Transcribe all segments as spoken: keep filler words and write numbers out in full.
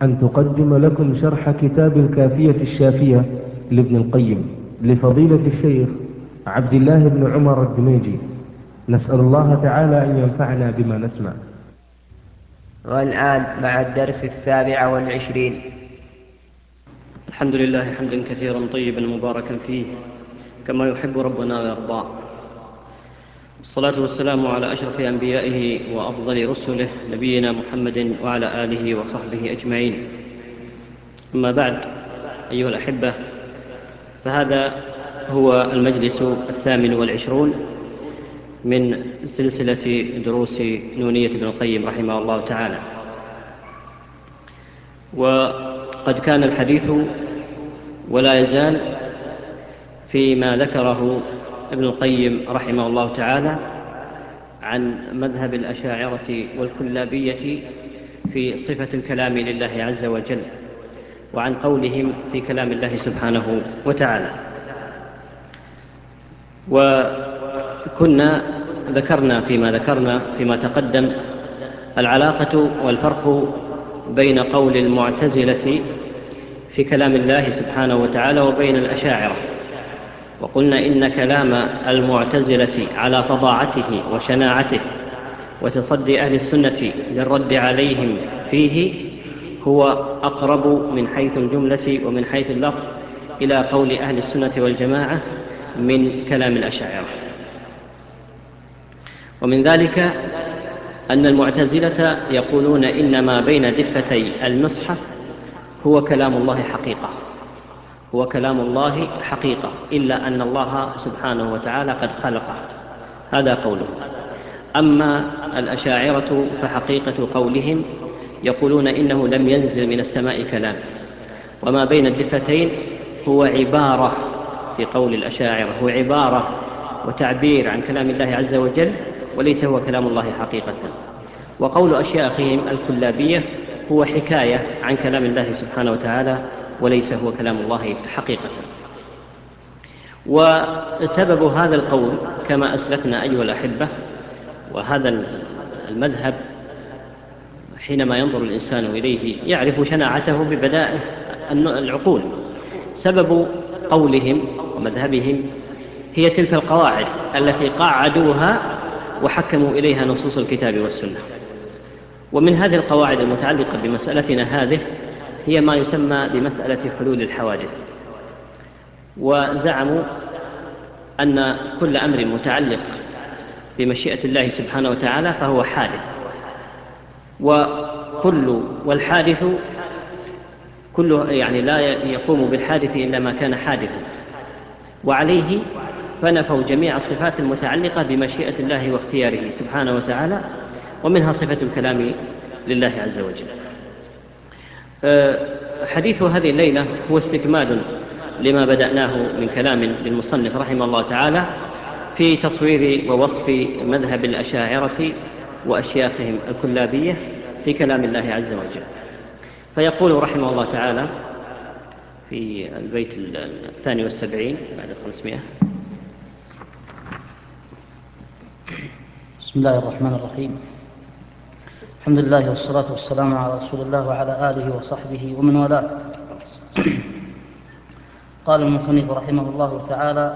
أن تقدم لكم شرح كتاب الكافية الشافية لابن القيم لفضيلة الشيخ عبد الله بن عمر الدميجي. نسأل الله تعالى أن ينفعنا بما نسمع. والآن مع الدرس السابع والعشرين. الحمد لله حمدا كثيرا طيبا مباركا فيه كما يحب ربنا ويرضى، والصلاة والسلام على أشرف أنبيائه وأفضل رسله نبينا محمد وعلى آله وصحبه أجمعين. أما بعد، أيها الأحبة، فهذا هو المجلس الثامن والعشرون من سلسلة دروس نونية ابن القيم رحمه الله تعالى. وقد كان الحديث ولا يزال فيما ذكره ابن القيم رحمه الله تعالى عن مذهب الأشاعرة والكلابية في صفة الكلام لله عز وجل، وعن قولهم في كلام الله سبحانه وتعالى. وكنا ذكرنا فيما ذكرنا فيما تقدم العلاقة والفرق بين قول المعتزلة في كلام الله سبحانه وتعالى وبين الأشاعرة، وقلنا إن كلام المعتزلة على فظاعته وشناعته وتصدي أهل السنة للرد عليهم فيه هو أقرب من حيث الجملة ومن حيث اللفظ إلى قول أهل السنة والجماعة من كلام الأشاعرة. ومن ذلك أن المعتزلة يقولون إن ما بين دفتي المصحف هو كلام الله حقيقة، هو كلام الله حقيقة، إلا أن الله سبحانه وتعالى قد خلقه، هذا قوله. أما الأشاعرة فحقيقة قولهم يقولون إنه لم ينزل من السماء كلام، وما بين الدفتين هو عبارة، في قول الأشاعرة هو عبارة وتعبير عن كلام الله عز وجل، وليس هو كلام الله حقيقة. وقول أشياخهم الكلابية هو حكاية عن كلام الله سبحانه وتعالى، وليس هو كلام الله حقيقة. وسبب هذا القول كما أسلفنا أيها الأحبة، وهذا المذهب حينما ينظر الإنسان إليه يعرف شناعته ببدائع العقول. سبب قولهم ومذهبهم هي تلك القواعد التي قاعدوها وحكموا إليها نصوص الكتاب والسنة. ومن هذه القواعد المتعلقة بمسألتنا هذه هي ما يسمى بمسألة حلول الحوادث. وزعموا أن كل أمر متعلق بمشيئة الله سبحانه وتعالى فهو حادث، وكل والحادث كله يعني لا يقوم بالحادث إلا ما كان حادثا، وعليه فنفوا جميع الصفات المتعلقة بمشيئة الله واختياره سبحانه وتعالى، ومنها صفة الكلام لله عز وجل. حديث هذه الليلة هو استكمال لما بدأناه من كلام للمصنف رحمه الله تعالى في تصوير ووصف مذهب الأشاعرة وأشياخهم الكلابية في كلام الله عز وجل. فيقول رحمه الله تعالى في البيت الثاني والسبعين بعد الخمسمائة: بسم الله الرحمن الرحيم. الحمد لله والصلاة والسلام على رسول الله وعلى آله وصحبه ومن والاه. قال المصنف رحمه الله تعالى: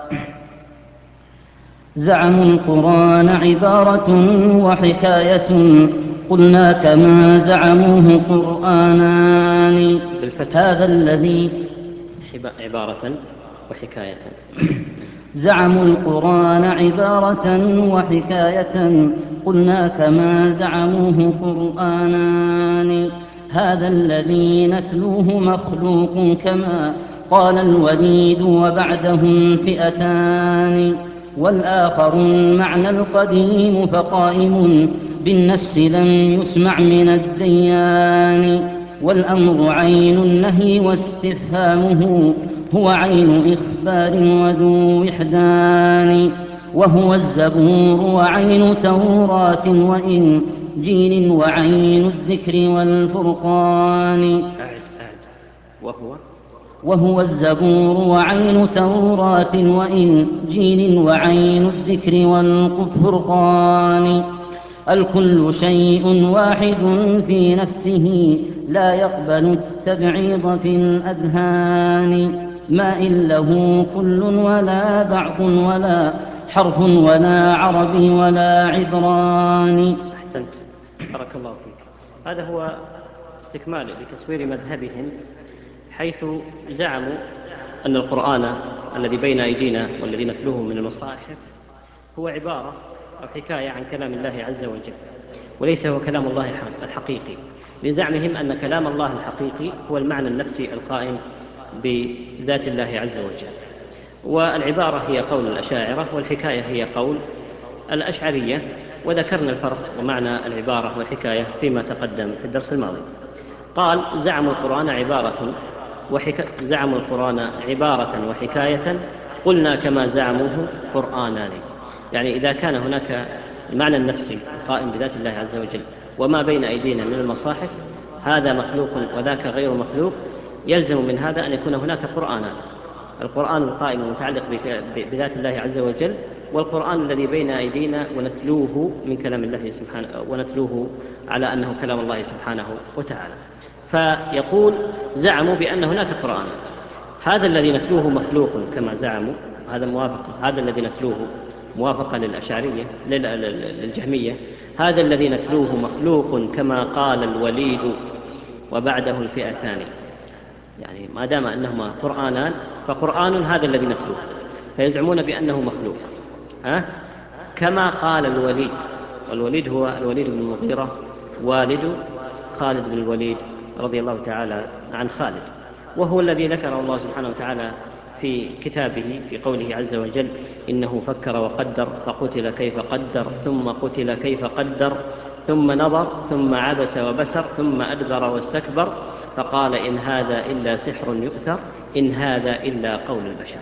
زعموا القرآن عبارة وحكاية، قلنا كما زعموه قرآنان. هذا الذي عبارة وحكاية. زعموا القرآن عبارة وحكاية، قلنا كما زعموه قرآنان. هذا الذي نتلوه مخلوق كما قال الوليد وبعدهم فئتان. والآخر المعنى القديم فقائم بالنفس لم يسمع من الديان. والأمر عين النهي واستفهامه هو عين إخبار وذو وحدان. وهو الزبور وعين توراة وإنجيل وعين الذكر والفرقان. وهو وهو الزبور وعين توراة وإنجيل وعين الذكر والفرقان. الكل شيء واحد في نفسه لا يقبل التبعيض في الأذهان ما إن له كل ولا بعض ولا حرف ولا عربي ولا عبران. أحسنت، بارك الله فيك. هذا هو استكمال لتصوير مذهبهم، حيث زعموا أن القرآن الذي بين أيدينا والذي نتلوه من المصاحف هو عبارة أو حكاية عن كلام الله عز وجل، وليس هو كلام الله الحقيقي، لزعمهم أن كلام الله الحقيقي هو المعنى النفسي القائم بذات الله عز وجل. والعبارة هي قول الأشاعرة والحكاية هي قول الأشعرية، وذكرنا الفرق ومعنى العبارة والحكاية فيما تقدم في الدرس الماضي. قال زعموا القرآن عبارة وحكا... زعموا القرآن عبارة وحكاية قلنا كما زعموه قرآنان. يعني إذا كان هناك المعنى النفسي القائم بذات الله عز وجل وما بين أيدينا من المصاحف هذا مخلوق وذاك غير مخلوق، يلزم من هذا أن يكون هناك قرآنان: القرآن القائم المتعلق بذات الله عز وجل، والقرآن الذي بين أيدينا ونتلوه من كلام الله سبحانه ونتلوه على أنه كلام الله سبحانه وتعالى. فيقول زعموا بأن هناك قرآن، هذا الذي نتلوه مخلوق كما زعموا، هذا موافق، هذا الذي نتلوه موافقة للأشعرية للجهمية، هذا الذي نتلوه مخلوق كما قال الوليد وبعده الفئتان. يعني ما دام أنهما قرآنان فقرآن هذا الذي نتلوه، فيزعمون بأنه مخلوق ها؟ كما قال الوليد، والوليد هو الوليد بن المغيرة والد خالد بن الوليد رضي الله تعالى عن خالد، وهو الذي ذكره الله سبحانه وتعالى في كتابه في قوله عز وجل: إنه فكر وقدر فقتل كيف قدر ثم قتل كيف قدر ثم نظر ثم عبس وبسر ثم أدبر واستكبر فقال إن هذا إلا سحر يؤثر إن هذا إلا قول البشر.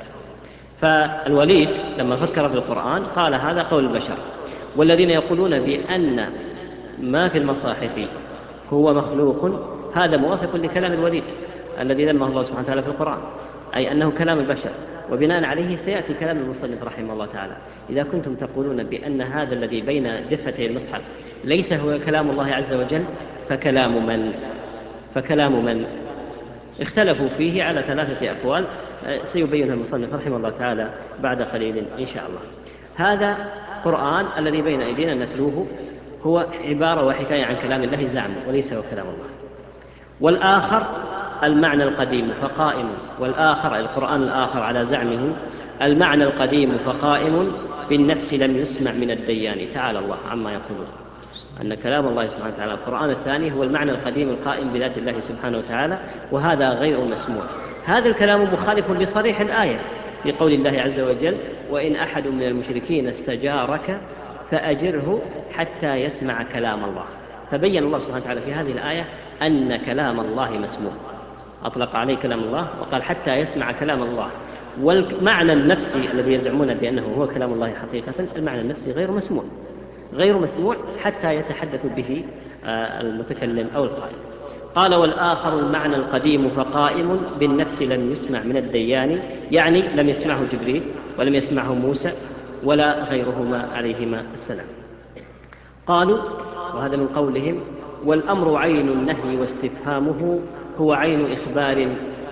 فالوليد لما فكر في القرآن قال هذا قول البشر. والذين يقولون بأن ما في المصاحف هو مخلوق هذا موافق لكلام الوليد الذي ذمه الله سبحانه وتعالى في القرآن، أي أنه كلام البشر، وبناء عليه سيأتي كلام المصنف رحمه الله تعالى. إذا كنتم تقولون بأن هذا الذي بين دفتي المصحف ليس هو كلام الله عز وجل فكلام من؟ فكلام من؟ اختلفوا فيه على ثلاثة أقوال سيبينها المصنف رحمه الله تعالى بعد قليل إن شاء الله. هذا قرآن الذي بين أيدينا نتلوه هو عبارة وحكاية عن كلام الله زعمه وليس هو كلام الله. والآخر المعنى القديم فقائم، والآخر القرآن الآخر على زعمه المعنى القديم فقائم بالنفس لم يسمع من الديان. تعالى الله عما يقولون أن كلام الله سبحانه وتعالى القرآن الثاني هو المعنى القديم القائم بذات الله سبحانه وتعالى، وهذا غير مسموع. هذا الكلام مخالف لصريح الآية في قول الله عز وجل: وإن أحد من المشركين استجارك فأجره حتى يسمع كلام الله. فبين الله سبحانه وتعالى في هذه الآية أن كلام الله مسموع، أطلق عليه كلام الله وقال حتى يسمع كلام الله. والمعنى النفسي الذي يزعمون بأنه هو كلام الله حقيقة المعنى النفسي غير مسموع، غير مسموع حتى يتحدث به المتكلم أو القائل. قال: والآخر المعنى القديم فقائم بالنفس لم يسمع من الديان، يعني لم يسمعه جبريل ولم يسمعه موسى ولا غيرهما عليهما السلام. قالوا، وهذا من قولهم: والأمر عين النهي واستفهامه هو عين إخبار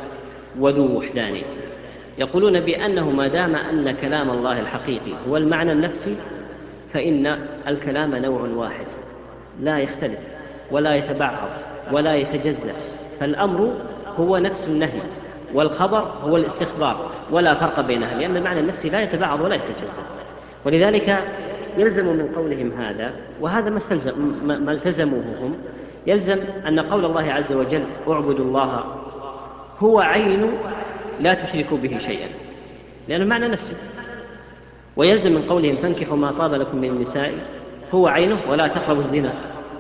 وذو وحدان. يقولون بأنه ما دام أن كلام الله الحقيقي هو المعنى النفسي فإن الكلام نوع واحد لا يختلف ولا يتبعض ولا يتجزأ، فالأمر هو نفس النهي والخبر هو الاستخبار ولا فرق بينها، لأن المعنى النفسي لا يتبعض ولا يتجزأ. ولذلك يلزم من قولهم هذا، وهذا ما, ما التزموه هم، يلزم أن قول الله عز وجل: اعبدوا الله هو عين لا تشركوا به شيئا، لأن المعنى نفسي. ويلزم من قولهم: فانكحوا ما طاب لكم من النساء هو عينه ولا تقربوا الزنا.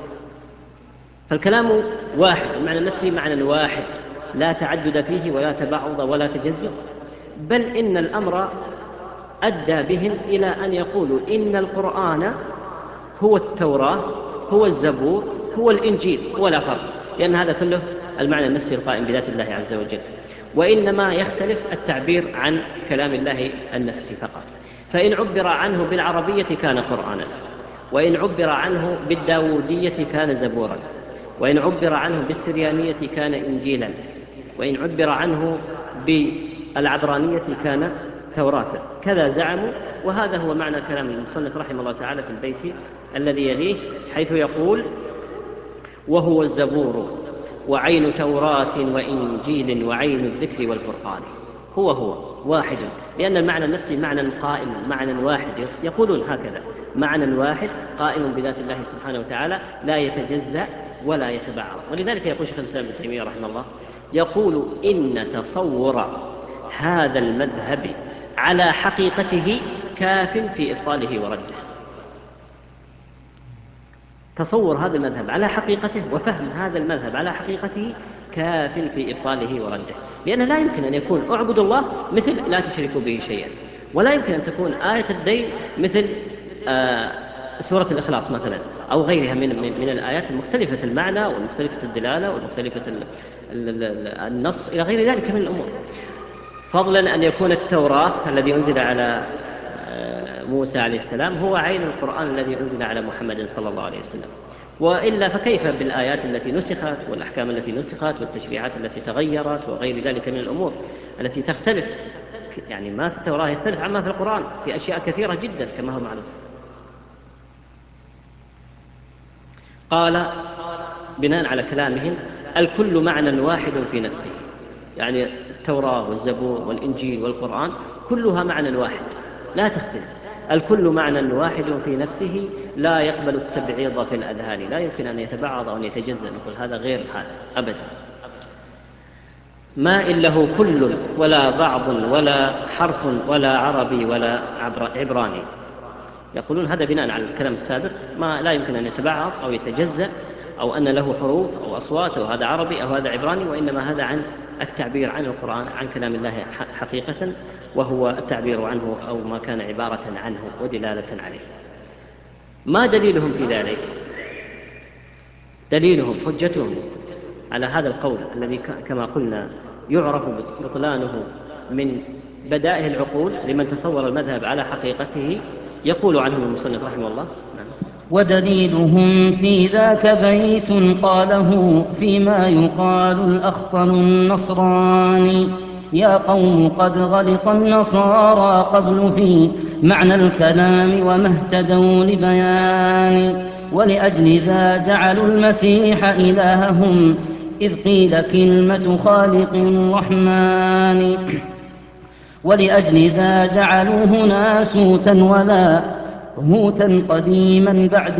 فالكلام واحد، المعنى النفسي معنى واحد لا تعدد فيه ولا تبعض ولا تجزؤ، بل إن الأمر أدى بهم إلى أن يقولوا إن القرآن هو التوراة هو الزبور هو الإنجيل ولا فرق، لأن هذا كله المعنى النفسي القائم بذات الله عز وجل، وإنما يختلف التعبير عن كلام الله النفسي فقط. فإن عبر عنه بالعربية كان قرآنا، وإن عبر عنه بالداودية كان زبورا، وإن عبر عنه بالسريانية كان إنجيلا، وإن عبر عنه بالعبرانية كان توراة. كذا زعموا، وهذا هو معنى كلام المصنف رحمه الله تعالى في البيت الذي يليه، حيث يقول: وهو الزبور وعين توراة وإنجيل وعين الذكر والفرقان. هو هو واحد، لأن المعنى النفسي معنى قائم، معنى واحد، يقولون هكذا: معنى واحد قائم بذات الله سبحانه وتعالى، لا يتجزأ ولا يتبعض. ولذلك يقول شيخ الإسلام ابن تيمية رحمه الله، يقول: إن تصور هذا المذهب على حقيقته كاف في إبطاله ورده. تصور هذا المذهب على حقيقته وفهم هذا المذهب على حقيقته كاف في إبطاله ورده، لأن لا يمكن أن يكون اعبد الله مثل لا تشركوا به شيئا، ولا يمكن أن تكون آية الدين مثل آه سورة الإخلاص مثلا، أو غيرها من, من, من الآيات المختلفة المعنى والمختلفة الدلالة والمختلفة النص إلى غير ذلك من الأمور. فضلا أن يكون التوراة الذي أنزل على موسى عليه السلام هو عين القرآن الذي أنزل على محمد صلى الله عليه وسلم، وإلا فكيف بالآيات التي نسخت والأحكام التي نسخت والتشريعات التي تغيرت وغير ذلك من الأمور التي تختلف. يعني ما في التوراة يختلف عما في القرآن في أشياء كثيرة جدا كما هو معلوم. قال بناء على كلامهم: الكل معنى واحد في نفسه، يعني التوراة والزبور والإنجيل والقرآن كلها معنى واحد لا تختلف. الكل معنى واحد في نفسه لا يقبل التبعيض في الأذهان، لا يمكن أن يتبعض أو أن يتجزأ، نقول هذا غير هذا أبدا. ما إن له كل ولا بعض ولا حرف ولا عربي ولا عبراني. يقولون هذا بناء على الكلام السابق، ما لا يمكن أن يتبعض أو يتجزأ أو أن له حروف أو أصوات أو هذا عربي أو هذا عبراني، وإنما هذا عن التعبير عن القرآن، عن كلام الله حقيقة، وهو التعبير عنه أو ما كان عبارة عنه ودلالة عليه. ما دليلهم في ذلك؟ دليلهم حجتهم على هذا القول الذي كما قلنا يعرف بطلانه من بدائه العقول لمن تصور المذهب على حقيقته. يقول عنه المصنف رحمه الله: ودليلهم في ذاك بيت قاله فيما يقال الأخطل النصراني: يا قوم قد غلط النصارى قبل في معنى الكلام وما اهتدوا لبيان، ولأجل ذا جعلوا المسيح إلههم إذ قيل كلمة خالق الرحمن، ولأجل ذا جعلوه ناسوتا ولا هوتا قديما بعد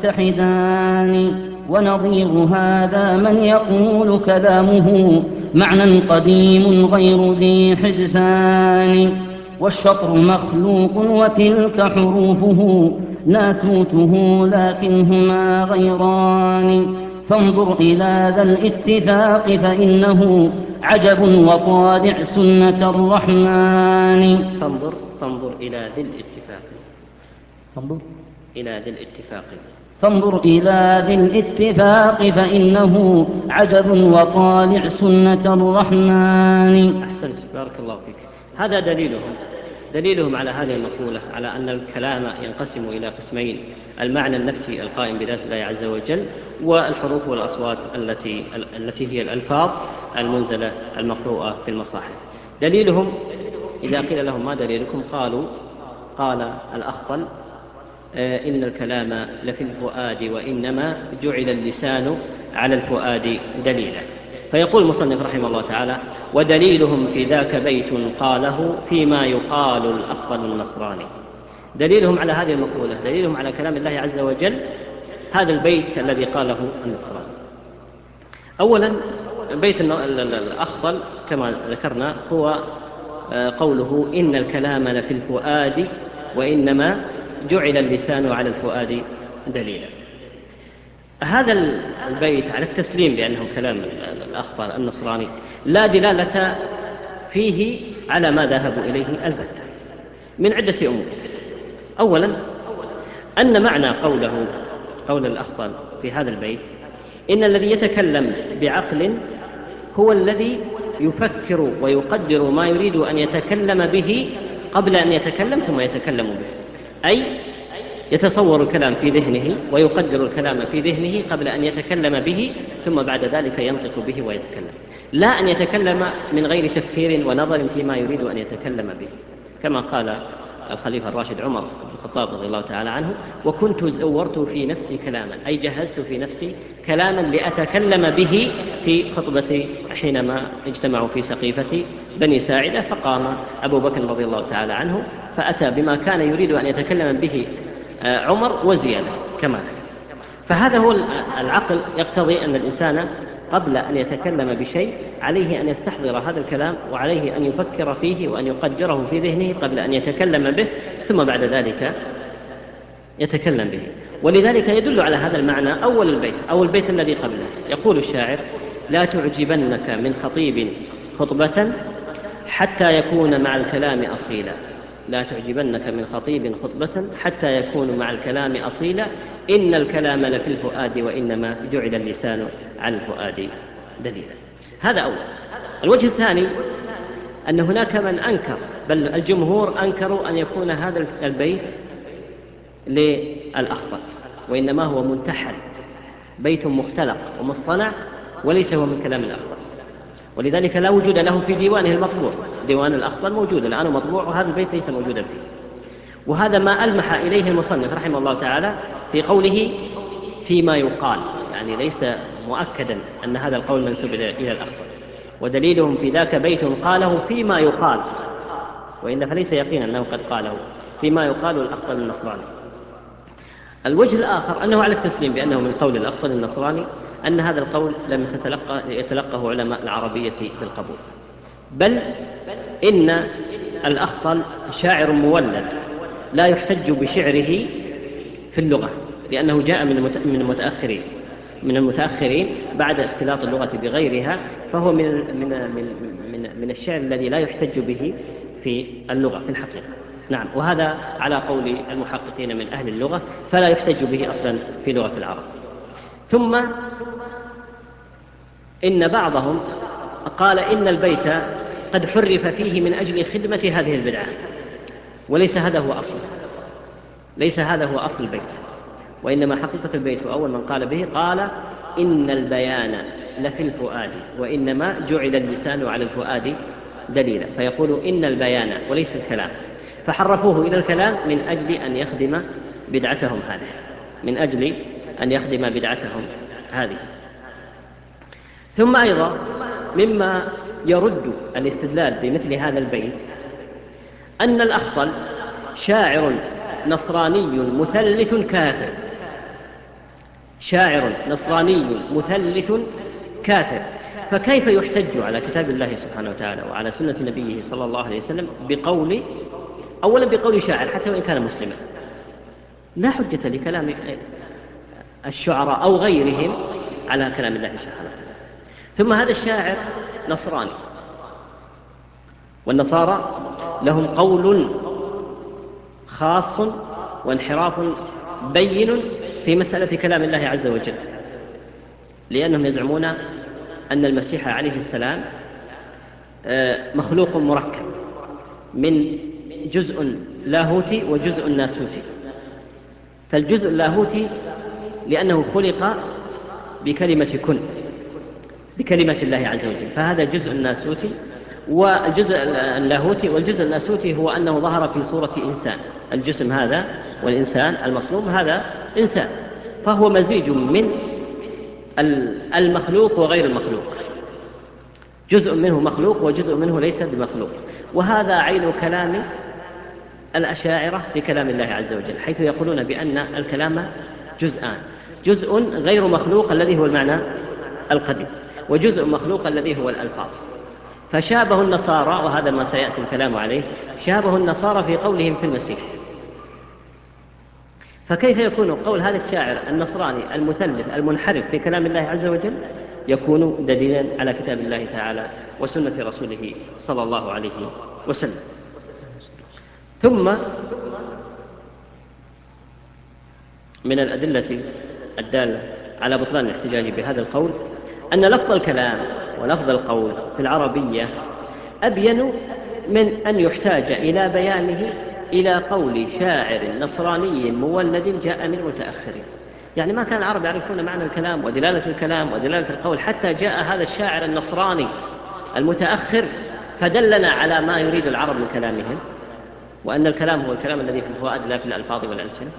متحدان، ونظير هذا من يقول كلامه معنى قديم غير ذي حدثان، والشطر مخلوق وتلك حروفه ناسوته لكنهما غيران، فانظر إلى ذا الاتفاق فإنه عجب وطالع سنة الرحمن. فانظر فانظر إلى ذي الاتفاق فانظر إلى ذي الاتفاق فانظر إلى ذي الاتفاق فإنه عجب وطالع سنة الرحمن. أحسنت، بارك الله فيك. هذا دليلهم دليلهم على هذه المقولة، على أن الكلام ينقسم إلى قسمين: المعنى النفسي القائم بذات الله عز وجل، والحروف والأصوات التي التي هي الألفاظ المنزلة المقروءة في المصاحف. دليلهم إذا قيل لهم ما دليلكم؟ قالوا قال الأخطل: إن الكلام لفي الفؤاد وإنما جعل اللسان على الفؤاد دليلا. فيقول المصنف رحمه الله تعالى: ودليلهم في ذاك بيت قاله فيما يقال الأخطل النصراني. دليلهم على هذه المقولة، دليلهم على كلام الله عز وجل هذا البيت الذي قاله النصراني. أولا بيت الأخطل كما ذكرنا هو قوله: إن الكلام لفي الفؤاد وإنما جعل اللسان على الفؤاد دليلا. هذا البيت على التسليم بأنه كلام الأخطل النصراني لا دلالة فيه على ما ذهبوا إليه البتة من عدة أمور. أولا أن معنى قوله قول الأخطل في هذا البيت: إن الذي يتكلم بعقل هو الذي يفكر ويقدر ما يريد أن يتكلم به قبل أن يتكلم ثم يتكلم به، أي يتصور الكلام في ذهنه ويقدر الكلام في ذهنه قبل أن يتكلم به، ثم بعد ذلك ينطق به ويتكلم، لا أن يتكلم من غير تفكير ونظر فيما يريد أن يتكلم به، كما قال الخليفة الراشد عمر بن الخطاب رضي الله تعالى عنه: وكنت زورت في نفسي كلاما، أي جهزت في نفسي كلاما لأتكلم به في خطبتي حينما اجتمعوا في سقيفة بني ساعدة، فقام أبو بكر رضي الله تعالى عنه فأتى بما كان يريد أن يتكلم به عمر وزيادة كما ذلك. فهذا هو العقل، يقتضي أن الإنسان قبل أن يتكلم بشيء عليه أن يستحضر هذا الكلام، وعليه أن يفكر فيه وأن يقدره في ذهنه قبل أن يتكلم به، ثم بعد ذلك يتكلم به. ولذلك يدل على هذا المعنى أول البيت أو البيت الذي قبله، يقول الشاعر: لا تعجبنك من خطيب خطبة حتى يكون مع الكلام أصيلا. لا تعجبنك من خطيب خطبة حتى يكون مع الكلام أصيلا، إن الكلام لفي الفؤاد وإنما جعل اللسان على الفؤاد دليلا. هذا أول. الوجه الثاني أن هناك من أنكر، بل الجمهور أنكروا أن يكون هذا البيت للأخطل، وإنما هو منتحل، بيت مختلق ومصطنع وليس هو من كلام الأخطل، ولذلك لا وجود له في ديوانه المطبوع. ديوان الأخطل موجود الآن ومطبوع، وهذا البيت ليس موجودا فيه. وهذا ما ألمح إليه المصنف رحمه الله تعالى في قوله فيما يقال، يعني ليس مؤكدا أن هذا القول منسوب إلى الأخطل، ودليلهم في ذاك بيت قاله فيما يقال، وإلا فليس يقينا أنه قد قاله فيما يقال الأخطل النصراني. الوجه الآخر أنه على التسليم بأنه من قول الأخطل النصراني، أن هذا القول لم يتلقى يتلقه علماء العربية بالقبول، بل إن الأخطل شاعر مولد لا يحتج بشعره في اللغة، لأنه جاء من المتأخرين من المتأخرين بعد اختلاط اللغة بغيرها، فهو من من من من الشعر الذي لا يحتج به في اللغة في الحقيقة. نعم، وهذا على قول المحققين من أهل اللغة، فلا يحتج به أصلا في لغة العرب. ثم إن بعضهم قال إن البيت قد حرف فيه من أجل خدمة هذه البدعة، وليس هذا هو أصل ليس هذا هو أصل البيت، وإنما حقيقة البيت وأول من قال به قال: إن البيان لفي الفؤاد وإنما جعل اللسان على الفؤاد دليلا، فيقول إن البيان وليس الكلام، فحرفوه إلى الكلام من أجل أن يخدم بدعتهم هذه من أجل أن يخدم بدعتهم هذه. ثم أيضا مما يرد الاستدلال بمثل هذا البيت أن الأخطل شاعر نصراني مثلث كافر شاعر نصراني مثلث كافر فكيف يحتج على كتاب الله سبحانه وتعالى وعلى سنة نبيه صلى الله عليه وسلم بقول أولا بقول شاعر حتى وإن كان مسلما؟ لا حجة لكلام الشعراء أو غيرهم على كلام الله سبحانه وتعالى. ثم هذا الشاعر نصراني، والنصارى لهم قول خاص وانحراف بين في مسألة كلام الله عز وجل، لأنهم يزعمون أن المسيح عليه السلام مخلوق مركب من جزء لاهوتي وجزء ناسوتي. فالجزء اللاهوتي لأنه خلق بكلمة كن، بكلمة الله عز وجل، فهذا جزء ناسوتي. والجزء اللاهوتي والجزء الناسوتي هو أنه ظهر في صورة إنسان، الجسم هذا والإنسان المصلوب هذا إنسان، فهو مزيج من المخلوق وغير المخلوق، جزء منه مخلوق وجزء منه ليس بمخلوق. وهذا عين كلام الأشاعرة في كلام الله عز وجل، حيث يقولون بأن الكلام جزءان: جزء غير مخلوق الذي هو المعنى القديم، وجزء مخلوق الذي هو الألفاظ. فشابه النصارى، وهذا ما سيأتي الكلام عليه، شابه النصارى في قولهم في المسيح. فكيف يكون قول هذا الشاعر النصراني المثلث المنحرف في كلام الله عز وجل يكون دليلا على كتاب الله تعالى وسنة رسوله صلى الله عليه وسلم؟ ثم من الأدلة الدالة على بطلان الاحتجاج بهذا القول أن لفظ الكلام ولفظ القول في العربية أبين من أن يحتاج إلى بيانه إلى قول شاعر نصراني مولد جاء من متأخرين. يعني ما كان العرب يعرفون معنى الكلام ودلالة الكلام ودلالة القول حتى جاء هذا الشاعر النصراني المتأخر فدلنا على ما يريد العرب من كلامهم، وأن الكلام هو الكلام الذي في الفؤاد لا في الألفاظ والألسنة.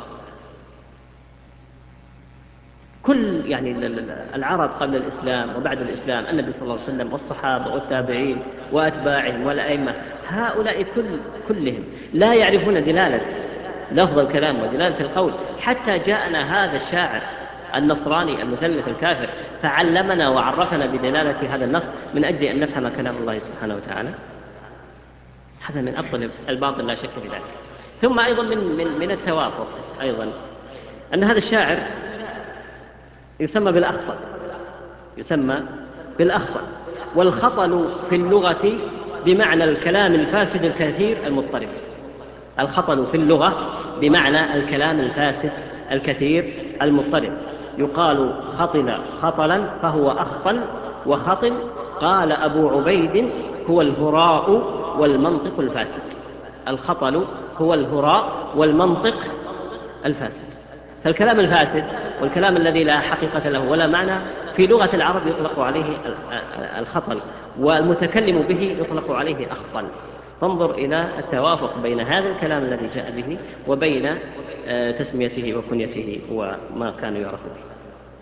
كل يعني العرب قبل الإسلام وبعد الإسلام، النبي صلى الله عليه وسلم والصحابة والتابعين وأتباعهم والأئمة، هؤلاء كل كلهم لا يعرفون دلالة لفظ الكلام ودلالة القول حتى جاءنا هذا الشاعر النصراني المثلث الكافر فعلمنا وعرفنا بدلالة هذا النص من أجل أن نفهم كلام الله سبحانه وتعالى. هذا من أفضل الباطل لا شك في ذلك. ثم أيضا من, من, من التوافق أيضا أن هذا الشاعر يسمى بالأخطل، يسمى بالأخطل، والخطل في اللغة بمعنى الكلام الفاسد الكثير المضطرب. الخطل في اللغة بمعنى الكلام الفاسد الكثير المضطرب. يقال خطل خطلا فهو أخطل وخطل. قال أبو عبيد هو الهراء والمنطق الفاسد. الخطل هو الهراء والمنطق الفاسد. فالكلام الفاسد والكلام الذي لا حقيقة له ولا معنى في لغة العرب يطلق عليه الخطل، والمتكلم به يطلق عليه أخطل. فانظر إلى التوافق بين هذا الكلام الذي جاء به وبين تسميته وكنيته وما كانوا يعرفون به.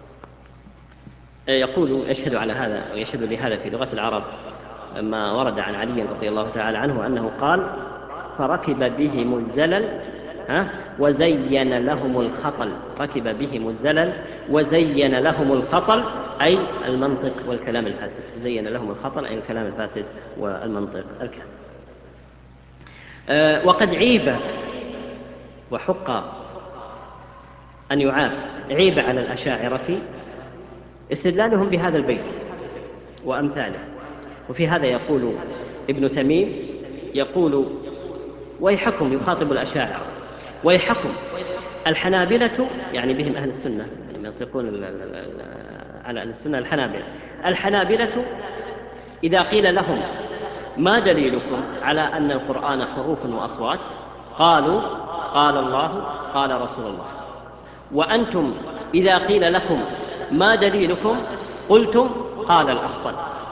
يقول يشهد على هذا ويشهد لهذا في لغة العرب ما ورد عن علي رضي الله تعالى عنه أنه قال: فركب بهم الزلل ها وزين لهم الخطل. ركب بهم الزلل وزين لهم الخطل أي المنطق والكلام الفاسد. زين لهم الخطل أي الكلام الفاسد والمنطق الكامل. أه وقد عيب وحق أن يعاب عيب على الأشاعرة استدلالهم بهذا البيت وأمثاله. وفي هذا يقول ابن تميم يقول: ويحكم، يخاطب الأشاعرة، ويحكم الحنابلة، يعني بهم أهل السنة، يطلقون على أهل السنة الحنابلة. الحنابلة إذا قيل لهم: ما دليلكم على أن القرآن حروف وأصوات؟ قالوا: قال الله قال رسول الله. وأنتم إذا قيل لكم: ما دليلكم؟ قلتم: قال الأخطل.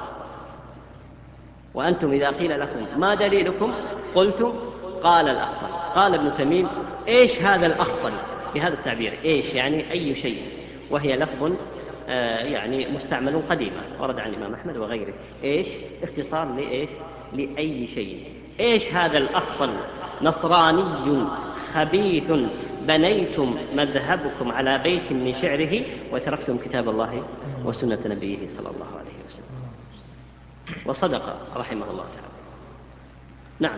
وأنتم إذا قيل لكم: ما دليلكم؟ قلتم: قال الأخطل. قال ابن تميم: إيش هذا الأخطل بهذا التعبير؟ إيش يعني أي شيء؟ وهي لفظ آه يعني مستعمل قديما ورد عن الإمام أحمد وغيره. إيش اختصار لإيش؟ لأي شيء. إيش هذا الأخطل؟ نصراني خبيث بنيتم مذهبكم على بيت من شعره وتركتم كتاب الله وسنة نبيه صلى الله عليه وسلم. وصدق رحمه الله تعالى. نعم.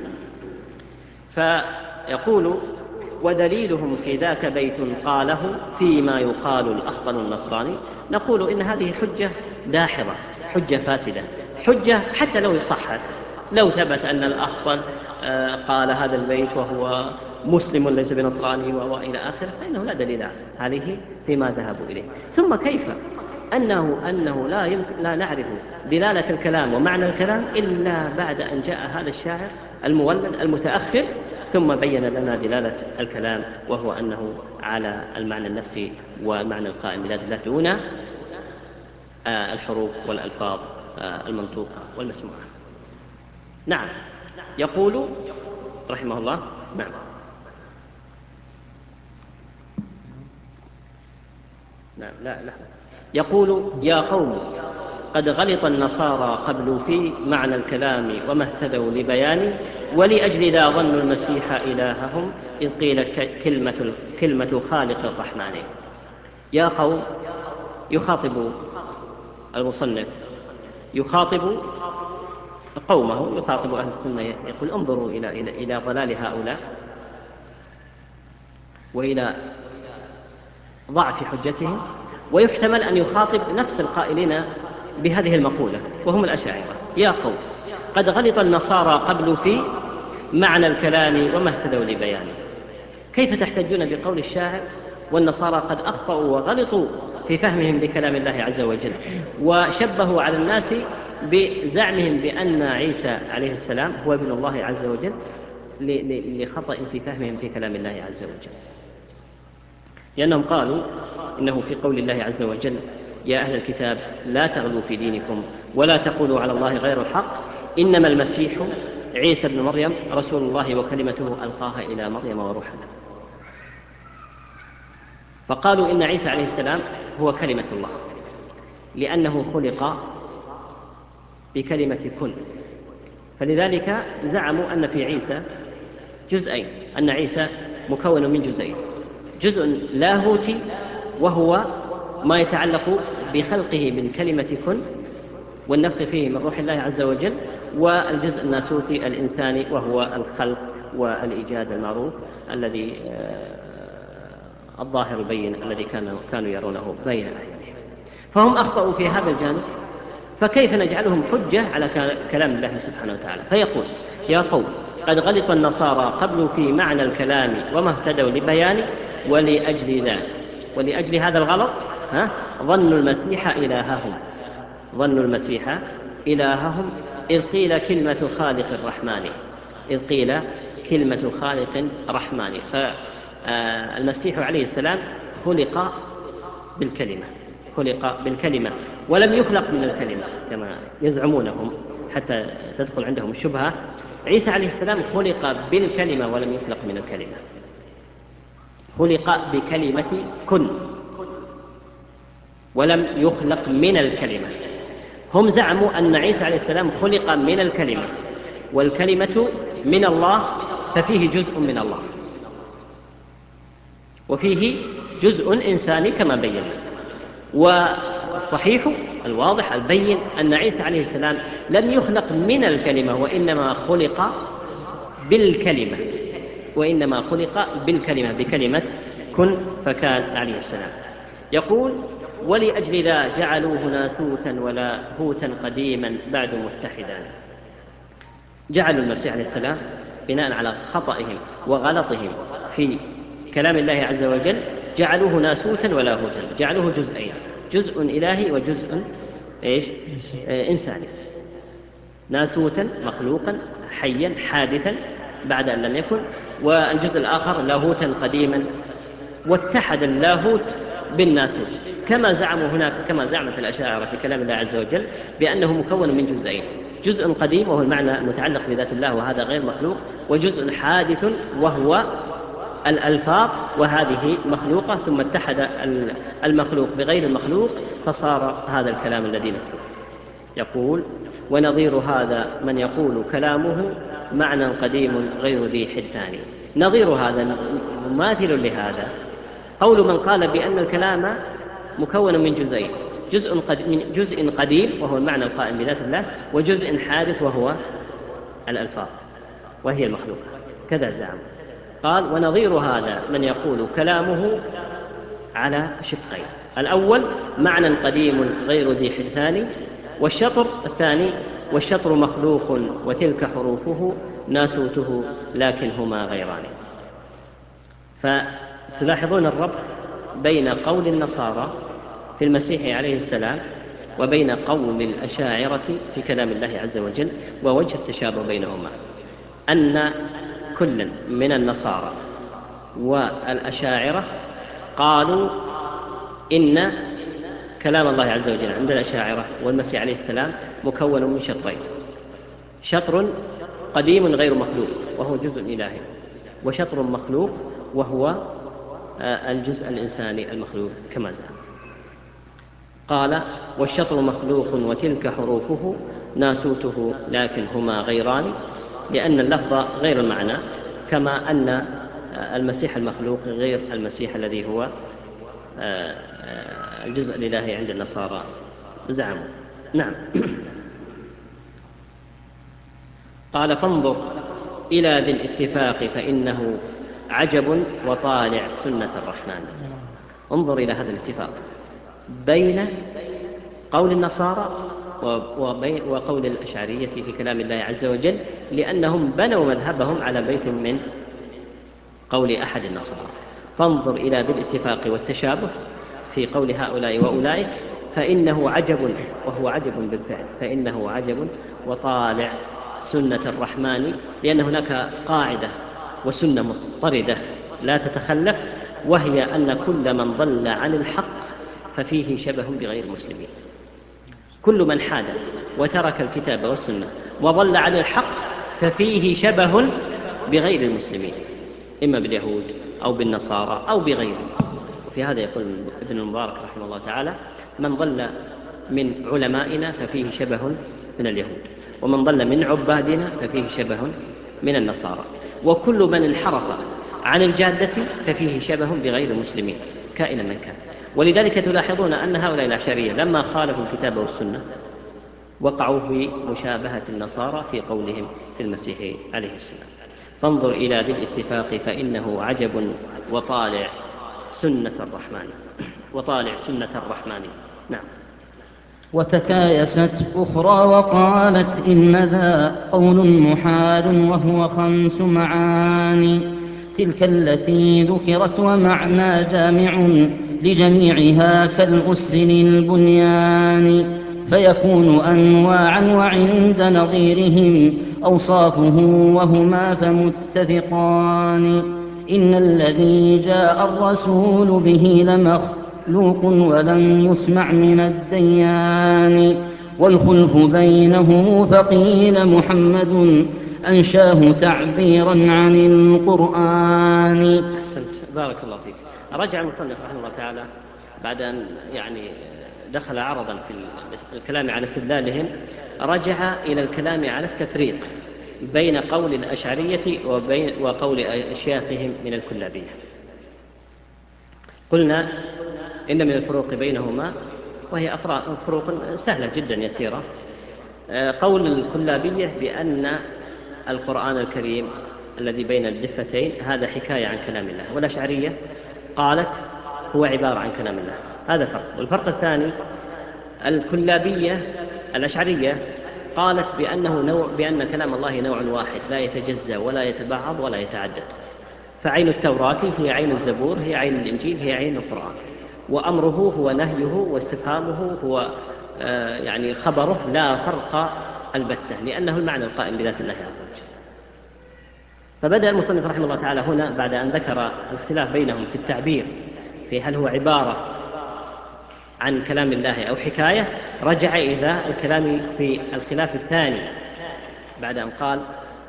فيقول: ودليلهم في ذاك بيت قاله فيما يقال الأخطل النصراني. نقول إن هذه حجة داحضة، حجة فاسدة، حجة حتى لو صحت، لو ثبت أن الأخطل قال هذا البيت وهو مسلم ليس بنصراني وإلى آخره، فإنه لا دليل عليه فيما ذهبوا إليه. ثم كيف أنه, أنه لا, يمكن لا نعرف دلالة الكلام ومعنى الكلام إلا بعد أن جاء هذا الشاعر المولد المتأخر ثم بين لنا دلالة الكلام، وهو أنه على المعنى النفسي والمعنى القائم بذات دون الحروف والألفاظ المنطوقة والمسموعة. نعم. يقول رحمه الله: نعم نعم لا لا يقول: يا قوم قد غلط النصارى قبل في معنى الكلام وما اهتدوا لبيان، ولأجل ذا ظنوا المسيح إلههم إذ قيل كلمة, كلمة خالق الرحمن. يا قوم، يخاطب المصنف، يخاطب قومه، يخاطب أهل السنة، يقول: انظروا إلى, إلى, إلى ضلال هؤلاء وإلى ضعف حجتهم. ويحتمل أن يخاطب نفس القائلين بهذه المقولة وهم الأشاعرة: يا قوم قد غلط النصارى قبل في معنى الكلام وما اهتدوا لبيانه. كيف تحتجون بقول الشاعر والنصارى قد أخطأوا وغلطوا في فهمهم لكلام الله عز وجل، وشبهوا على الناس بزعمهم بأن عيسى عليه السلام هو ابن الله عز وجل؟ لخطأ في فهمهم في كلام الله عز وجل، لأنهم قالوا إنه في قول الله عز وجل: يا أهل الكتاب لا تغلوا في دينكم ولا تقولوا على الله غير الحق إنما المسيح عيسى ابن مريم رسول الله وكلمته ألقاها إلى مريم وروح منه. فقالوا إن عيسى عليه السلام هو كلمة الله لأنه خلق بكلمة كن، فلذلك زعموا أن في عيسى جزئين، أن عيسى مكون من جزئين: جزء لاهوتي وهو ما يتعلق بخلقه من كلمة كن والنفخ فيه من روح الله عز وجل، والجزء الناسوتي الإنساني وهو الخلق والإيجاد المعروف الذي الظاهر البين الذي كانوا يرونه بين أعينهم. فهم أخطأوا في هذا الجانب، فكيف نجعلهم حجة على كلام الله سبحانه وتعالى؟ فيقول: يا قوم قد غلط النصارى قبل في معنى الكلام وما اهتدوا لبيانه، ولأجل ذا ولأجل هذا الغلط ها ظنوا المسيح إلههم ظنوا المسيح إلههم إذ قيل كلمة خالق الرحمن إذ قيل كلمة خالق رحمن. فالمسيح عليه السلام خلق بالكلمة خلق بالكلمة ولم يخلق من الكلمة كما يزعمونهم حتى تدخل عندهم الشبهة. عيسى عليه السلام خلق بالكلمة ولم يخلق من الكلمة، خلق بكلمة كن ولم يخلق من الكلمة. هم زعموا أن عيسى عليه السلام خلق من الكلمة، والكلمة من الله، ففيه جزء من الله وفيه جزء إنساني كما بينا. والصحيح الواضح البين أن عيسى عليه السلام لم يخلق من الكلمة وإنما خلق بالكلمة وإنما خلق بالكلمة بكلمة كن فكان عليه السلام. يقول: ولأجل ذا جعلوه ناسوتا ولاهوتا قديما بعد متحدا. جعلوا المسيح عليه السلام بناء على خطئهم وغلطهم في كلام الله عز وجل جعلوه ناسوتا ولاهوتا، جعلوه جزئين: جزء إلهي وجزء إيش؟ آه إنساني. ناسوتا مخلوقا حيا حادثا بعد أن لم يكن، والجزء الآخر لاهوتا قديما. واتحد اللاهوت بالناسوت كما زعموا هناك كما زعمت الأشاعرة في كلام الله عز وجل بأنه مكون من جزئين: جزء قديم وهو المعنى المتعلق بذات الله وهذا غير مخلوق، وجزء حادث وهو الألفاظ وهذه مخلوقة، ثم اتحد المخلوق بغير المخلوق فصار هذا الكلام الذي نتلوه. يقول: ونظير هذا من يقول كلامه معنى قديم غير ذي حدثان. نظير هذا مماثل لهذا قول من قال بأن الكلام مكون من جزئين: جزء من جزء قديم وهو المعنى القائم بذات الله، وجزء حادث وهو الألفاظ وهي المخلوقة. كذا زعم. قال: ونظير هذا من يقول كلامه على شقين: الأول معنى قديم غير ذي حدثان، والشطر الثاني: والشطر مخلوق وتلك حروفه ناسوته لكن هما غيران. فتلاحظون الربط بين قول النصارى في المسيح عليه السلام وبين قول الأشاعرة في كلام الله عز وجل، ووجه التشابه بينهما أن كل من النصارى والأشاعرة قالوا إن كلام الله عز وجل عند الأشاعرة والمسيح عليه السلام مكون من شطرين: شطر قديم غير مخلوق وهو جزء إلهي، وشطر مخلوق وهو الجزء الإنساني المخلوق كما زعم. قال: والشطر مخلوق وتلك حروفه ناسوته لكن هما غيران، لأن اللفظ غير المعنى، كما أن المسيح المخلوق غير المسيح الذي هو الجزء الإلهي عند النصارى زعموا. نعم. قال: فانظر إلى ذي الاتفاق فإنه عجب وطالع سنة الرحمن. انظر إلى هذا الاتفاق بين قول النصارى وقول الأشعرية في كلام الله عز وجل، لأنهم بنوا مذهبهم على بيت من قول أحد النصارى. فانظر إلى ذي الاتفاق والتشابه في قول هؤلاء وأولئك فإنه عجب، وهو عجب بالفعل، فإنه عجب وطالع سنة الرحمن، لأن هناك قاعدة وسنة مضطردة لا تتخلف، وهي أن كل من ضل عن الحق ففيه شبه بغير المسلمين. كل من حاد وترك الكتاب والسنة وضل عن الحق ففيه شبه بغير المسلمين، إما باليهود أو بالنصارى أو بغيرهم. وفي هذا يقول ابن المبارك رحمه الله تعالى: من ضل من علمائنا ففيه شبه من اليهود، ومن ضل من عبادنا ففيه شبه من النصارى، وكل من انحرف عن الجادة ففيه شبه بغير المسلمين كائنا من كان. ولذلك تلاحظون أن هؤلاء الأشعرية لما خالفوا الكتاب والسنة وقعوا في مشابهة النصارى في قولهم في المسيح عليه السلام. فانظر إلى ذي الاتفاق فإنه عجب وطالع سنة الرحمن وطالع سنة الرحمن. نعم. وتكايست أخرى وقالت إن ذا قول محال وهو خمس معاني، تلك التي ذكرت ومعنى جامع لجميعها كالأس للبنيان، فيكون أنواعا وعند نظيرهم أوصافه وهما فمتفقان. إن الذي جاء الرسول به لمخلوق ولم يسمع من الديان، والخلف بينهم فقيل محمد أنشاه تعبيرا عن القرآن. أحسنت، بارك الله فيك. رجع المصنف رحمه الله تعالى بعد أن يعني دخل عرضا في الكلام على استدلالهم، رجع إلى الكلام على التفريق بين قول الأشعرية وبين وقول أشياخهم من الكلابية. قلنا إن من الفروق بينهما، وهي فروق سهلة جدا يسيرة، قول الكلابية بأن القرآن الكريم الذي بين الدفتين هذا حكاية عن كلام الله، والأشعرية قالت هو عبارة عن كلام الله. هذا فرق. والفرق الثاني، الكلابية الأشعرية قالت بأنه نوع بأن كلام الله نوع واحد لا يتجزأ ولا يتبعض ولا يتعدد، فعين التوراة هي عين الزبور، هي عين الإنجيل، هي عين القرآن، وأمره هو نهيه، واستفهامه هو آه يعني خبره، لا فرق البتة، لأنه المعنى القائم بذات الله عز وجل. فبدأ المصنف رحمه الله تعالى هنا بعد أن ذكر الاختلاف بينهم في التعبير في هل هو عبارة عن كلام الله أو حكاية، رجع إلى الكلام في الخلاف الثاني بعد أن قال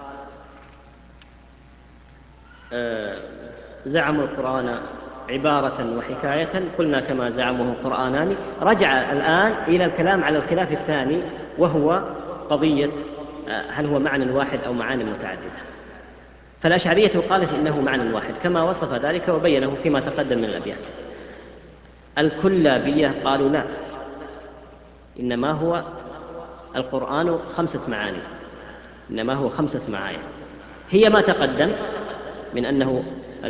آه زعموا القرآن عبارة وحكاية، قلنا كما زعمه قرآنان. رجع الآن إلى الكلام على الخلاف الثاني، وهو قضية آه هل هو معنى واحد أو معاني متعددة. فالأشعرية قالت إنه معنى واحد كما وصف ذلك وبينه فيما تقدم من الأبيات. الكلابية قالوا لا، إنما هو القرآن خمسة معاني، إنما هو خمسة معاني، هي ما تقدم من أنه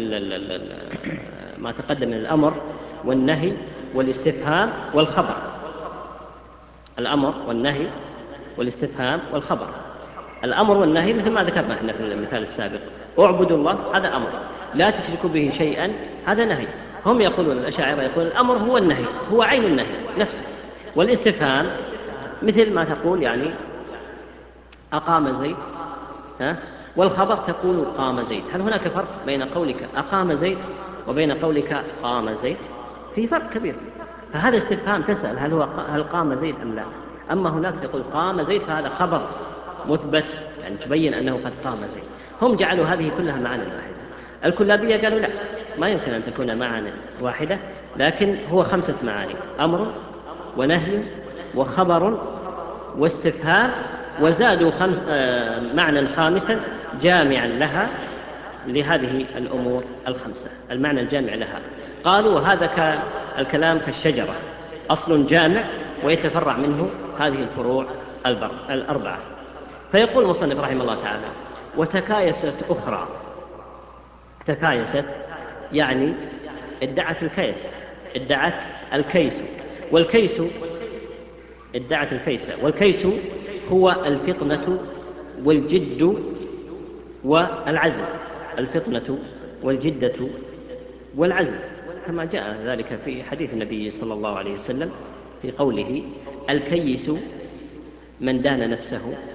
ما تقدم من الأمر والنهي والاستفهام والخبر. الأمر والنهي والاستفهام والخبر. الأمر والنهي مثل ما ذكرنا احنا في المثال السابق: اعبدوا الله، هذا أمر، لا تشركوا به شيئا، هذا نهي. هم يقولون، الأشاعرة يقولون الأمر هو النهي، هو عين النهي نفسه. والاستفهام مثل ما تقول يعني أقام زيد، ها؟ والخبر تقول قام زيد. هل هناك فرق بين قولك أقام زيد وبين قولك قام زيد؟ في فرق كبير. فهذا استفهام تسأل هل هو هل قام زيد أم لا. أما هناك تقول قام زيد فهذا خبر مثبت، يعني تبين أنه قد قام زيد. هم جعلوا هذه كلها معاني واحدة. الكلابية قالوا لا، ما يمكن أن تكون معاني واحدة، لكن هو خمسة معاني: أمر ونهي وخبر واستفهام، وزادوا خمس آه معنى خامسا جامعا لها لهذه الأمور الخمسة، المعنى الجامع لها. قالوا هذا الكلام كالشجرة، أصل جامع ويتفرع منه هذه الفروع الأربعة. فيقول المصنف رحمه الله تعالى: وتكايست أخرى. تكايست يعني ادعت الكيس، ادعت الكيس، والكيس ادعت الكيس، والكيس هو الفطنة والجد والعزم. الفطنة والجدة والعزم، كما جاء ذلك في حديث النبي صلى الله عليه وسلم في قوله: الكيس من دان نفسه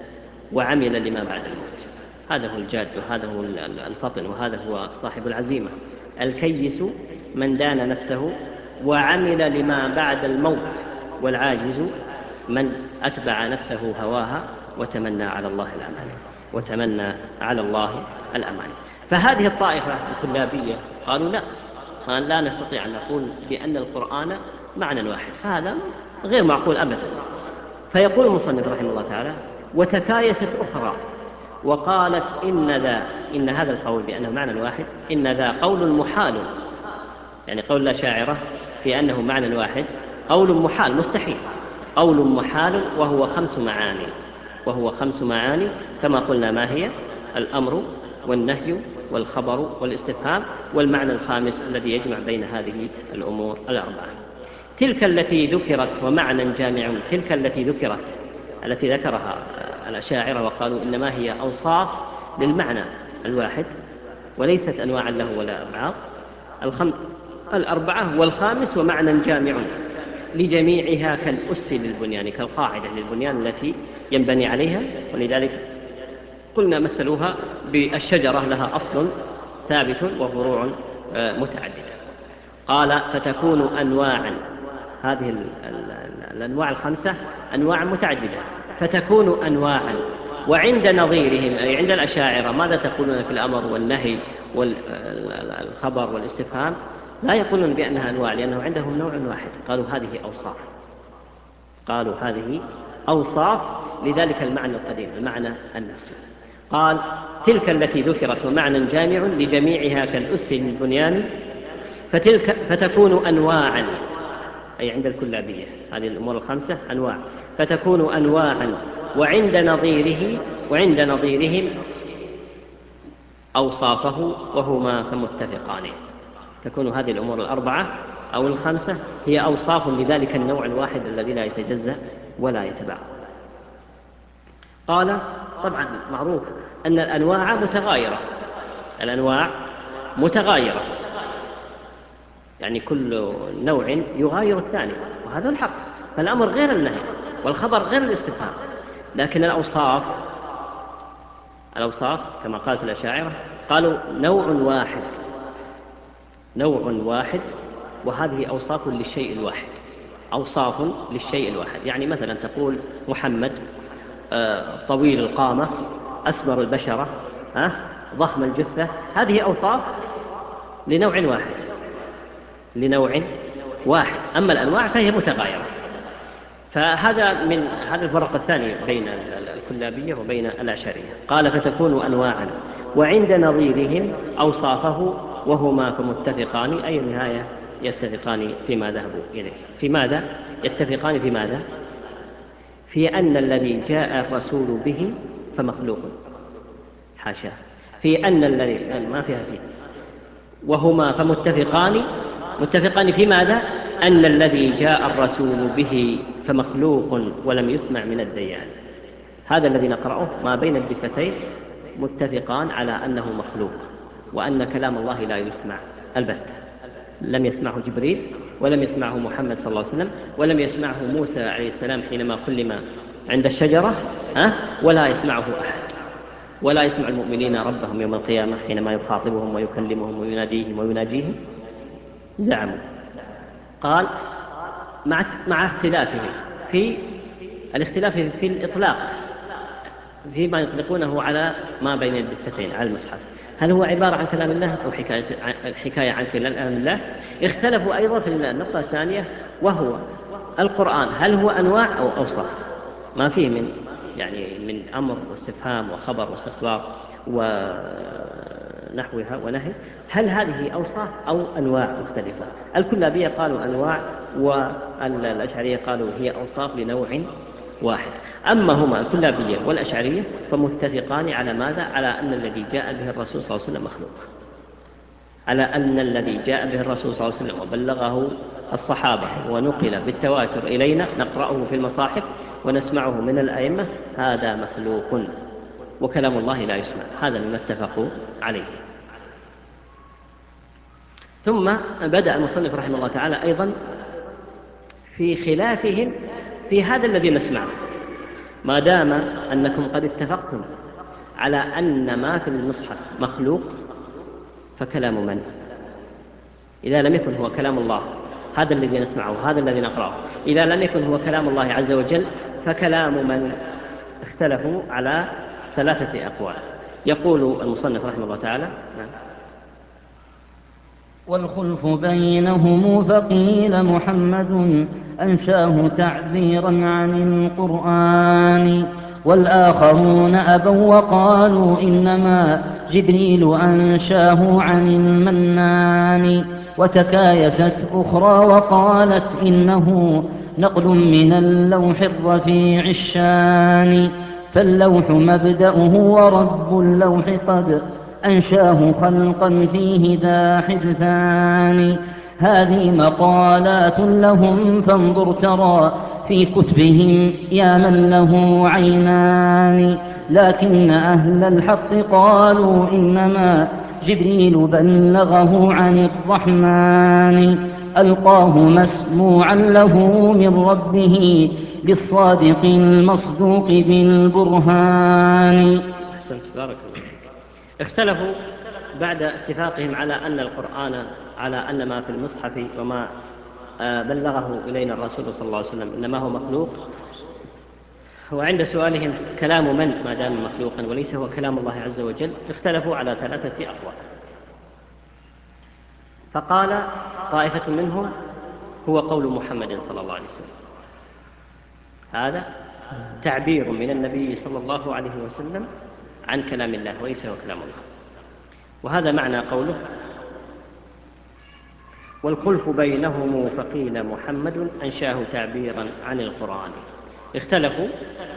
وعمل لما بعد الموت. هذا هو الجاد وهذا هو الفطن وهذا هو صاحب العزيمة. الكيس من دان نفسه وعمل لما بعد الموت، والعاجز من أتبع نفسه هواها وتمنى على الله الأماني وتمنى على الله الأماني. فهذه الطائفة الكلابية قالوا لا، قال لا نستطيع أن نقول بأن القرآن معنى واحد، فهذا غير معقول أبدا. فيقول المصنف رحمه الله تعالى: وتكايست أخرى وقالت إن ذا إن هذا القول بأنه معنى واحد إن ذا قول محال، يعني قول الأشاعرة في أنه معنى واحد قول محال مستحيل، قول محال وهو خمس معاني وهو خمس معاني كما قلنا. ما هي؟ الأمر والنهي والخبر والاستفهام، والمعنى الخامس الذي يجمع بين هذه الأمور الأربعة. تلك التي ذكرت ومعنى جامع، تلك التي ذكرت التي ذكرها الأشاعرة وقالوا إنما هي أوصاف للمعنى الواحد وليست أنواعا له ولا أبعاد، الخم... الأربعة، والخامس ومعنى جامع لجميعها كالأس للبنيان، كالقاعدة للبنيان التي ينبني عليها. ولذلك قلنا مثلوها بالشجرة لها أصل ثابت وفروع متعددة. قال: فتكون أنواعا، هذه ال ال الأنواع الخمسة أنواع متعددة، فتكون أنواعا. وعند نظيرهم أي عند الأشاعرة ماذا تقولون في الأمر والنهي والخبر والاستفهام؟ لا يقولون بأنها أنواع، لأنه عندهم نوع واحد، قالوا هذه أوصاف، قالوا هذه أوصاف لذلك المعنى القديم، المعنى النفسي. قال: تلك التي ذكرت ومعنى جامع لجميعها كالأس للبنيان، فتلك فتكون أنواعا، أي عند الكلابية هذه الأمور الخمسة أنواع، فتكون أنواعا. وعند نظيره وعند نظيرهم أوصافه وهما فمتفقان. تكون هذه الأمور الأربعة أو الخمسة هي أوصاف لذلك النوع الواحد الذي لا يتجزأ ولا يتبع. قال: طبعا معروف أن الأنواع متغايرة، الأنواع متغايرة، يعني كل نوع يغاير الثاني، وهذا الحق. فالأمر غير النهي والخبر غير الاستفهام، لكن الأوصاف الأوصاف كما قالت الأشاعرة قالوا نوع واحد، نوع واحد، وهذه أوصاف للشيء الواحد، أوصاف للشيء الواحد. يعني مثلا تقول محمد طويل القامة، أسمر البشرة، ضخم الجثة، هذه أوصاف لنوع واحد لنوع واحد. أما الأنواع فهي متغايرة. فهذا من هذا الفرق الثاني بين الكلابية وبين الأشعرية. قال: فتكون أنواعا وعند نظيرهم أوصافه وهما فمتفقان، أي النهاية يتفقان فيما ذهبوا إليه. في ماذا يتفقان؟ في ماذا؟ في أن الذي جاء الرسول به فمخلوق، حاشا، في أن الذي ما فيها فيه، وهما فمتفقان، متفقان في ماذا؟ أن الذي جاء الرسول به فمخلوق ولم يسمع من الديان. هذا الذي نقرأه ما بين الدفتين متفقان على أنه مخلوق، وأن كلام الله لا يسمع البتة، لم يسمعه جبريل ولم يسمعه محمد صلى الله عليه وسلم ولم يسمعه موسى عليه السلام حينما كلم عند الشجرة، أه؟ ولا يسمعه أحد، ولا يسمع المؤمنين ربهم يوم القيامة حينما يخاطبهم ويكلمهم ويناديهم ويناجيهم. زعموا، قال مع, مع اختلافهم في الاختلاف في الإطلاق فيما يطلقونه على ما بين الدفتين على المصحف، هل هو عبارة عن كلام الله أو حكاية, حكاية عن كلام الله؟ اختلفوا أيضا في النقطة الثانية وهو القرآن، هل هو أنواع أو أوصاف؟ ما فيه من يعني من أمر واستفهام وخبر واستخبار ونحوها ونهي، هل هذه أوصاف أو أنواع مختلفة؟ الكلابية قالوا أنواع، والأشعرية قالوا هي أوصاف لنوع واحد. أما هما الكلابية والأشعرية فمتفقان على ماذا؟ على أن الذي جاء به الرسول صلى الله عليه وسلم مخلوق، على أن الذي جاء به الرسول صلى الله عليه وسلم وبلغه الصحابة ونقل بالتواتر إلينا نقرأه في المصاحف ونسمعه من الأئمة، هذا مخلوق وكلام الله لا يسمع. هذا مما اتفقوا عليه. ثم بدأ المصنف رحمه الله تعالى أيضا في خلافهم في هذا الذي نسمعه، ما دام أنكم قد اتفقتم على أن ما في المصحف مخلوق فكلام من؟ إذا لم يكن هو كلام الله هذا الذي نسمعه هذا الذي نقرأه، إذا لم يكن هو كلام الله عز وجل فكلام من؟ اختلفوا على ثلاثة أقوال. يقول المصنف رحمه الله تعالى: والخلف بينهم فقيل محمد أنشاه تعبيرا عن القرآن، والآخرون أبوا وقالوا إنما جبريل أنشاه عن المنان، وتكايست أخرى وقالت إنه نقل من اللوح الرفيع الشان، فاللوح مبدأه ورب اللوح قد أنشاه خلقا فيه ذا حدثان. هذه مقالات لهم فانظر ترى في كتبهم يا من له عينان، لكن أهل الحق قالوا إنما جبريل بلغه عن الرحمن، ألقاه مسموعا له من ربه للصادق المصدوق بالبرهان. أحسنت، بارك الله فيك. اختلفوا بعد اتفاقهم على أن القرآن على أن ما في المصحف وما بلغه إلينا الرسول صلى الله عليه وسلم إنما هو مخلوق، وعند سؤالهم كلام من ما دام مخلوقا وليس هو كلام الله عز وجل اختلفوا على ثلاثة أقوال. فقال طائفة منهم هو قول محمد صلى الله عليه وسلم، هذا تعبير من النبي صلى الله عليه وسلم عن كلام الله وليس هو كلام الله، وهذا معنى قوله والخلف بينهم فقيل محمد أنشاه تعبيرا عن القرآن. اختلفوا،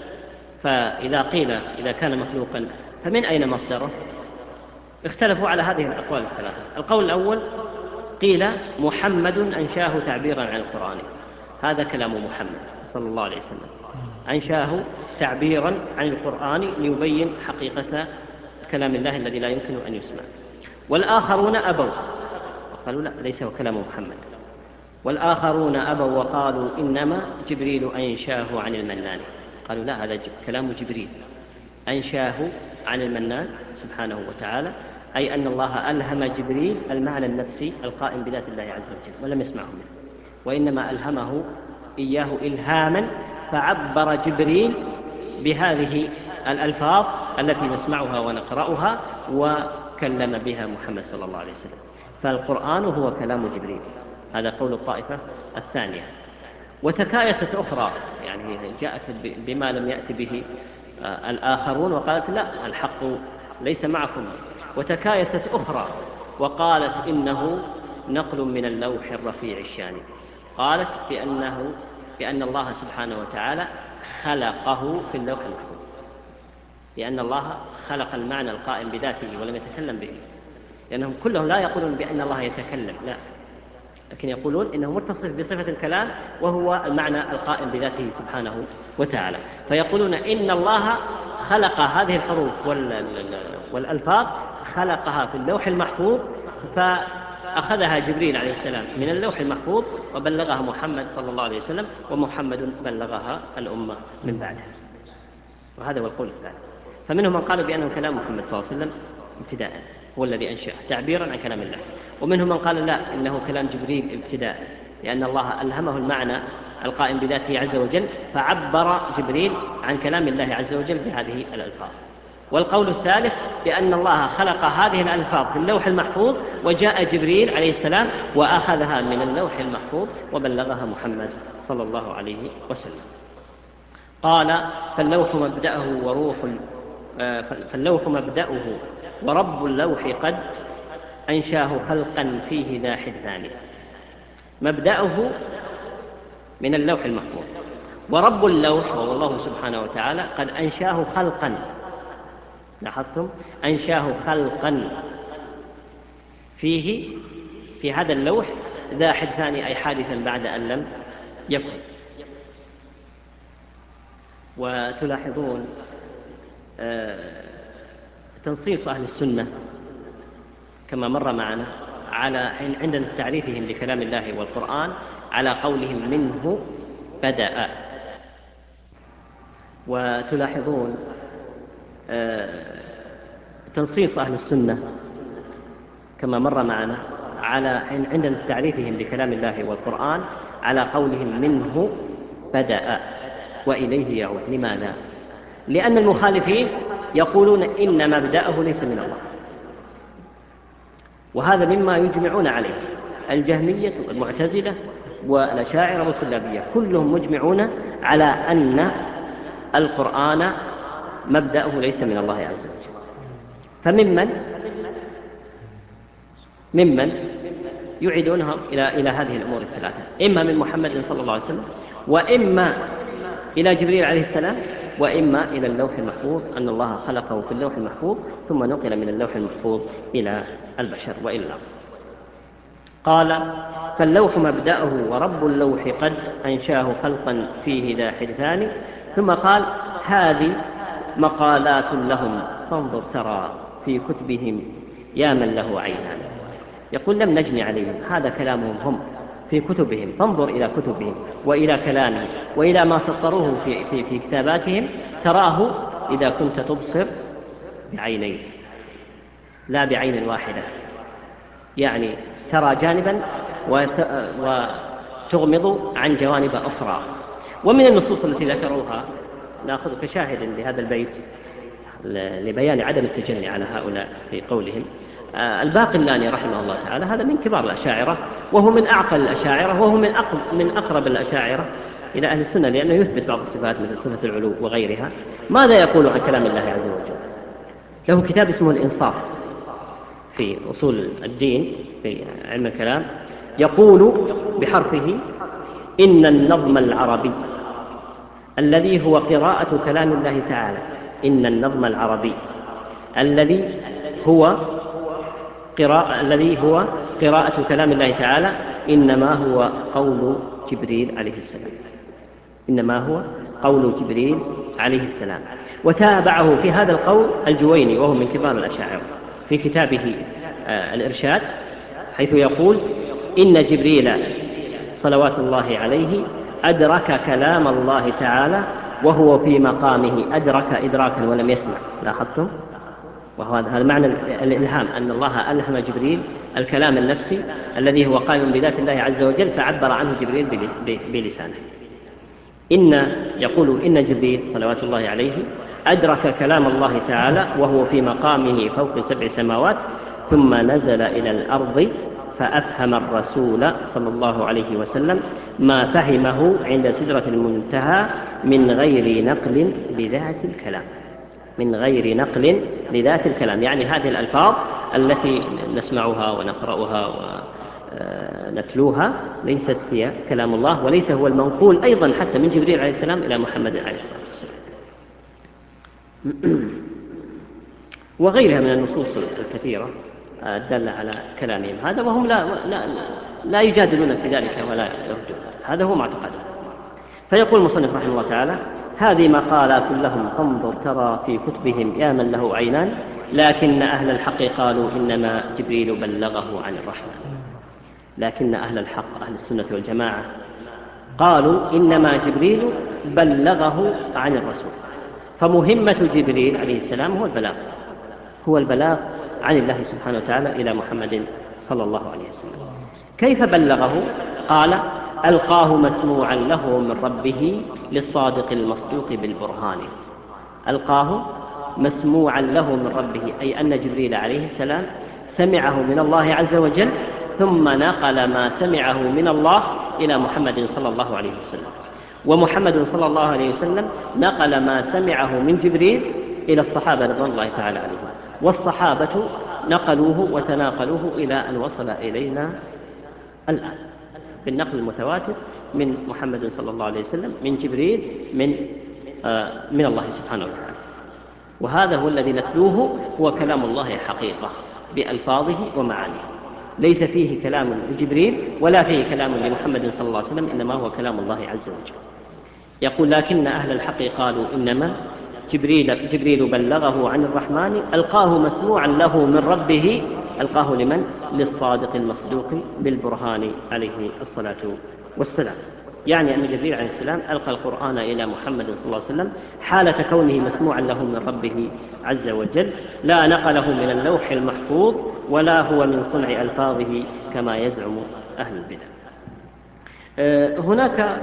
فإذا قيل إذا كان مخلوقا فمن أين مصدره؟ اختلفوا على هذه الأقوال الثلاثة. القول الأول قيل محمد أنشاه تعبيرا عن القرآن، هذا كلام محمد صلى الله عليه وسلم، أنشاه تعبيرا عن القرآن ليبين حقيقة كلام الله الذي لا يمكن أن يسمع. والآخرون أبوا وقالوا لا، ليس هو كلام محمد. والآخرون أبوا وقالوا إنما جبريل أنشاه عن المنان، قالوا لا، هذا كلام جبريل أنشاه عن المنان سبحانه وتعالى، أي أن الله ألهم جبريل المعنى النفسي القائم بذات الله عز وجل ولم يسمعه منه، وإنما ألهمه إياه إلهاما، فعبر جبريل بهذه الألفاظ التي نسمعها ونقرأها وكلم بها محمد صلى الله عليه وسلم. فالقرآن هو كلام جبريل، هذا قول الطائفة الثانية. وتكايست أخرى، يعني جاءت بما لم يأت به الآخرون وقالت لا، الحق ليس معكم. وتكايست أخرى وقالت إنه نقل من اللوح الرفيع الشان، قالت بأنه بأن الله سبحانه وتعالى خلقه في اللوح المحفوظ، لأن الله خلق المعنى القائم بذاته ولم يتكلم به، لأنهم كلهم لا يقولون بأن الله يتكلم، لا، لكن يقولون إنه متصف بصفة الكلام وهو المعنى القائم بذاته سبحانه وتعالى. فيقولون إن الله خلق هذه الحروف والألفاظ خلقها في اللوح المحفوظ، فأخذها جبريل عليه السلام من اللوح المحفوظ وبلغها محمد صلى الله عليه وسلم، ومحمد بلغها الأمة من بعده. وهذا هو القول الثاني. فمنهم من قال بأنه كلام محمد صلى الله عليه وسلم ابتداء هو الذي أنشأه تعبيرا عن كلام الله، ومنهم من قال لا، إنه كلام جبريل ابتداء، لأن الله ألهمه المعنى القائم بذاته عز وجل، فعبر جبريل عن كلام الله عز وجل بهذه الألفاظ. والقول الثالث بأن الله خلق هذه الألفاظ في اللوح المحفوظ، وجاء جبريل عليه السلام وأخذها من اللوح المحفوظ وبلغها محمد صلى الله عليه وسلم. قال فاللوح مبدأه وروح فاللوح مبدأه ورب اللوح قد أنشاه خلقا فيه ذا حدثان. مبدأه من اللوح المحفوظ، ورب اللوح وهو الله سبحانه وتعالى قد أنشاه خلقا، لاحظتم؟ أنشاه خلقا فيه في هذا اللوح ذا حدثان، أي حادثا بعد أن لم يكن. وتلاحظون تنصيص أهل السنة كما مر معنا على عند تعريفهم لكلام الله والقرآن على قولهم منه بدأ، وتلاحظون تنصيص أهل السنة كما مر معنا على عند تعريفهم بكلام الله والقرآن على قولهم منه بدأ وإليه يعود. لماذا؟ لأن المخالفين يقولون إن مبدأه ليس من الله، وهذا مما يجمعون عليه الجهمية والمعتزلة والأشاعرة والكلابية، كلهم مجمعون على أن القرآن مبدأه ليس من الله عز وجل. فممن ممن يعيدونهم إلى إلى هذه الأمور الثلاثة، إما من محمد صلى الله عليه وسلم، وإما إلى جبريل عليه السلام، وإما إلى اللوح المحفوظ، أن الله خلقه في اللوح المحفوظ ثم نقل من اللوح المحفوظ إلى البشر وإلى الأرض. قال: فاللوح مبدأه ورب اللوح قد أنشاه خلقا فيه ذا حدثان. ثم قال: هذه مقالات لهم فانظر ترى في كتبهم يا من له عينان. يقول: لم نجني عليهم، هذا كلامهم هم في كتبهم، فانظر إلى كتبهم وإلى كلامهم وإلى ما سطروه في, في, في كتاباتهم، تراه إذا كنت تبصر بعينين لا بعين واحدة، يعني ترى جانبا وتغمض عن جوانب أخرى. ومن النصوص التي ذكروها نأخذ كشاهد لهذا البيت لبيان عدم التجني على هؤلاء في قولهم. الباقلاني رحمه الله تعالى هذا من كبار الأشاعرة، وهو من أعقل الأشاعرة، وهو من أقرب, من أقرب الأشاعرة إلى أهل السنة، لأنه يثبت بعض الصفات مثل صفة العلو وغيرها. ماذا يقول عن كلام الله عز وجل؟ له كتاب اسمه الإنصاف في أصول الدين في علم الكلام، يقول بحرفه: إن النظم العربي الذي هو قراءة كلام الله تعالى، إن النظم العربي الذي هو قراءة الذي هو قراءة كلام الله تعالى إنما هو قول جبريل عليه السلام، إنما هو قول جبريل عليه السلام. وتابعه في هذا القول الجويني وهو من كبار الأشاعرة في كتابه آه الإرشاد، حيث يقول: إن جبريل صلوات الله عليه أدرك كلام الله تعالى وهو في مقامه، أدرك إدراكا ولم يسمع. لاحظتم؟ وهذا معنى الإلهام، أن الله ألهم جبريل الكلام النفسي الذي هو قائم بذات الله عز وجل، فعبر عنه جبريل بلسانه. إن يقول إن جبريل صلوات الله عليه أدرك كلام الله تعالى وهو في مقامه فوق سبع سماوات، ثم نزل إلى الأرض فأفهم الرسول صلى الله عليه وسلم ما فهمه عند سدرة المنتهى من غير نقل لذات الكلام، من غير نقل لذات الكلام، يعني هذه الألفاظ التي نسمعها ونقرأها ونتلوها ليست هي كلام الله، وليس هو المنقول أيضا حتى من جبريل عليه السلام إلى محمد عليه الصلاة والسلام. وغيرها من النصوص الكثيرة الدالة على كلامهم هذا، وهم لا, لا, لا يجادلون في ذلك ولا يردون، هذا هو معتقدهم. فيقول المصنف رحمه الله تعالى: هذه مقالات لهم فانظر ترى في كتبهم يا من له عينان، لكن أهل الحق قالوا إنما جبريل بلغه عن الرحمن. لكن أهل الحق أهل السنة والجماعة قالوا إنما جبريل بلغه عن الرسول، فمهمة جبريل عليه السلام هو البلاغ، هو البلاغ عن الله سبحانه وتعالى إلى محمد صلى الله عليه وسلم. كيف بلغه؟ قال: ألقاه مسموعا له من ربه للصادق المصدوق بالبرهان. ألقاه مسموعا له من ربه، أي أن جبريل عليه السلام سمعه من الله عز وجل، ثم نقل ما سمعه من الله إلى محمد صلى الله عليه وسلم، ومحمد صلى الله عليه وسلم نقل ما سمعه من جبريل إلى الصحابة رضوان الله تعالى عليهم، والصحابة نقلوه وتناقلوه إلى أن وصل إلينا الآن بالنقل المتواتر من محمد صلى الله عليه وسلم من جبريل من آه من الله سبحانه وتعالى. وهذا هو الذي نتلوه، هو كلام الله حقيقة بألفاظه ومعانيه، ليس فيه كلام لجبريل ولا فيه كلام لمحمد صلى الله عليه وسلم، إنما هو كلام الله عز وجل. يقول: لكن أهل الحق قالوا إنما جبريل, جبريل بلغه عن الرحمن، ألقاه مسموعا له من ربه. ألقاه لمن؟ للصادق المصدوق بالبرهان عليه الصلاة والسلام. يعني أن جبريل عليه السلام ألقى القرآن إلى محمد صلى الله عليه وسلم حالة كونه مسموعا له من ربه عز وجل، لا نقله من اللوح المحفوظ ولا هو من صنع ألفاظه كما يزعم أهل البدع. هناك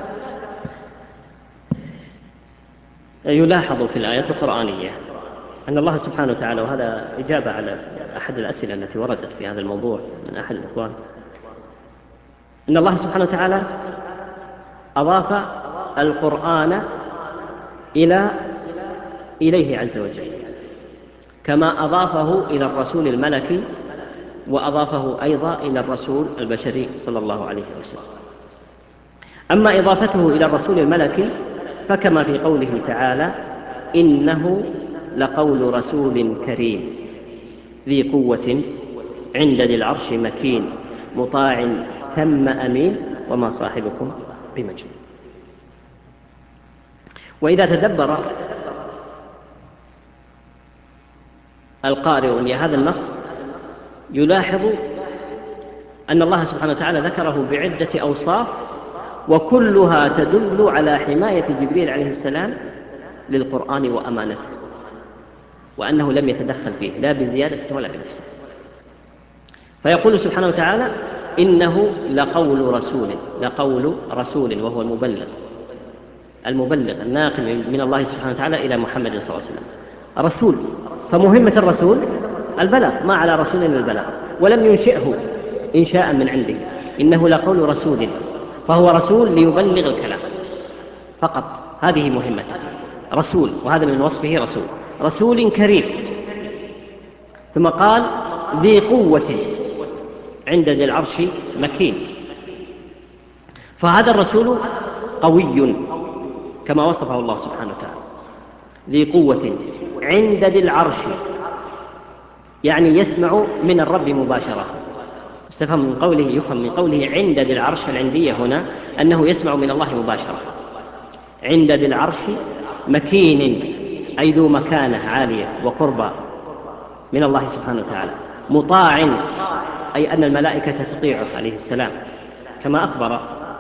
يلاحظ في الآيات القرآنية أن الله سبحانه وتعالى، وهذا إجابة على أحد الأسئلة التي وردت في هذا الموضوع من أحد الإخوان، أن الله سبحانه وتعالى أضاف القرآن إلى إليه عز وجل، كما أضافه إلى الرسول الملكي وأضافه أيضا إلى الرسول البشري صلى الله عليه وسلم. أما إضافته إلى الرسول الملكي فكما في قوله تعالى: إنه لقول رسول كريم ذي قوة عند ذي العرش مكين مطاع ثم أمين وما صاحبكم بمجنون. وإذا تدبر القارئ لهذا النص يلاحظ أن الله سبحانه وتعالى ذكره بعدة أوصاف، وكلها تدل على حماية جبريل عليه السلام للقرآن وأمانته، وأنه لم يتدخل فيه لا بزيادة ولا بنقصان. فيقول سبحانه وتعالى: إنه لقول رسول، لقول رسول وهو المبلغ المبلغ الناقل من الله سبحانه وتعالى إلى محمد صلى الله عليه وسلم. رسول، فمهمة الرسول البلاغ، ما على رسول البلاغ، ولم ينشئه إنشاء من عنده، إنه لقول رسول، فهو رسول ليبلغ الكلام فقط، هذه مهمته، رسول، وهذا من وصفه رسول، رسول كريم. ثم قال: ذي قوة عند ذي العرش مكين، فهذا الرسول قوي كما وصفه الله سبحانه وتعالى، ذي قوة عند ذي العرش، يعني يسمع من الرب مباشرة. استفهم من قوله يفهم من قوله عند ذي العرش، العندية هنا أنه يسمع من الله مباشرة. عند ذي العرش مكين، أي ذو مكانة عالية وقربى من الله سبحانه وتعالى. مطاع، أي أن الملائكة تطيعه عليه السلام، كما أخبر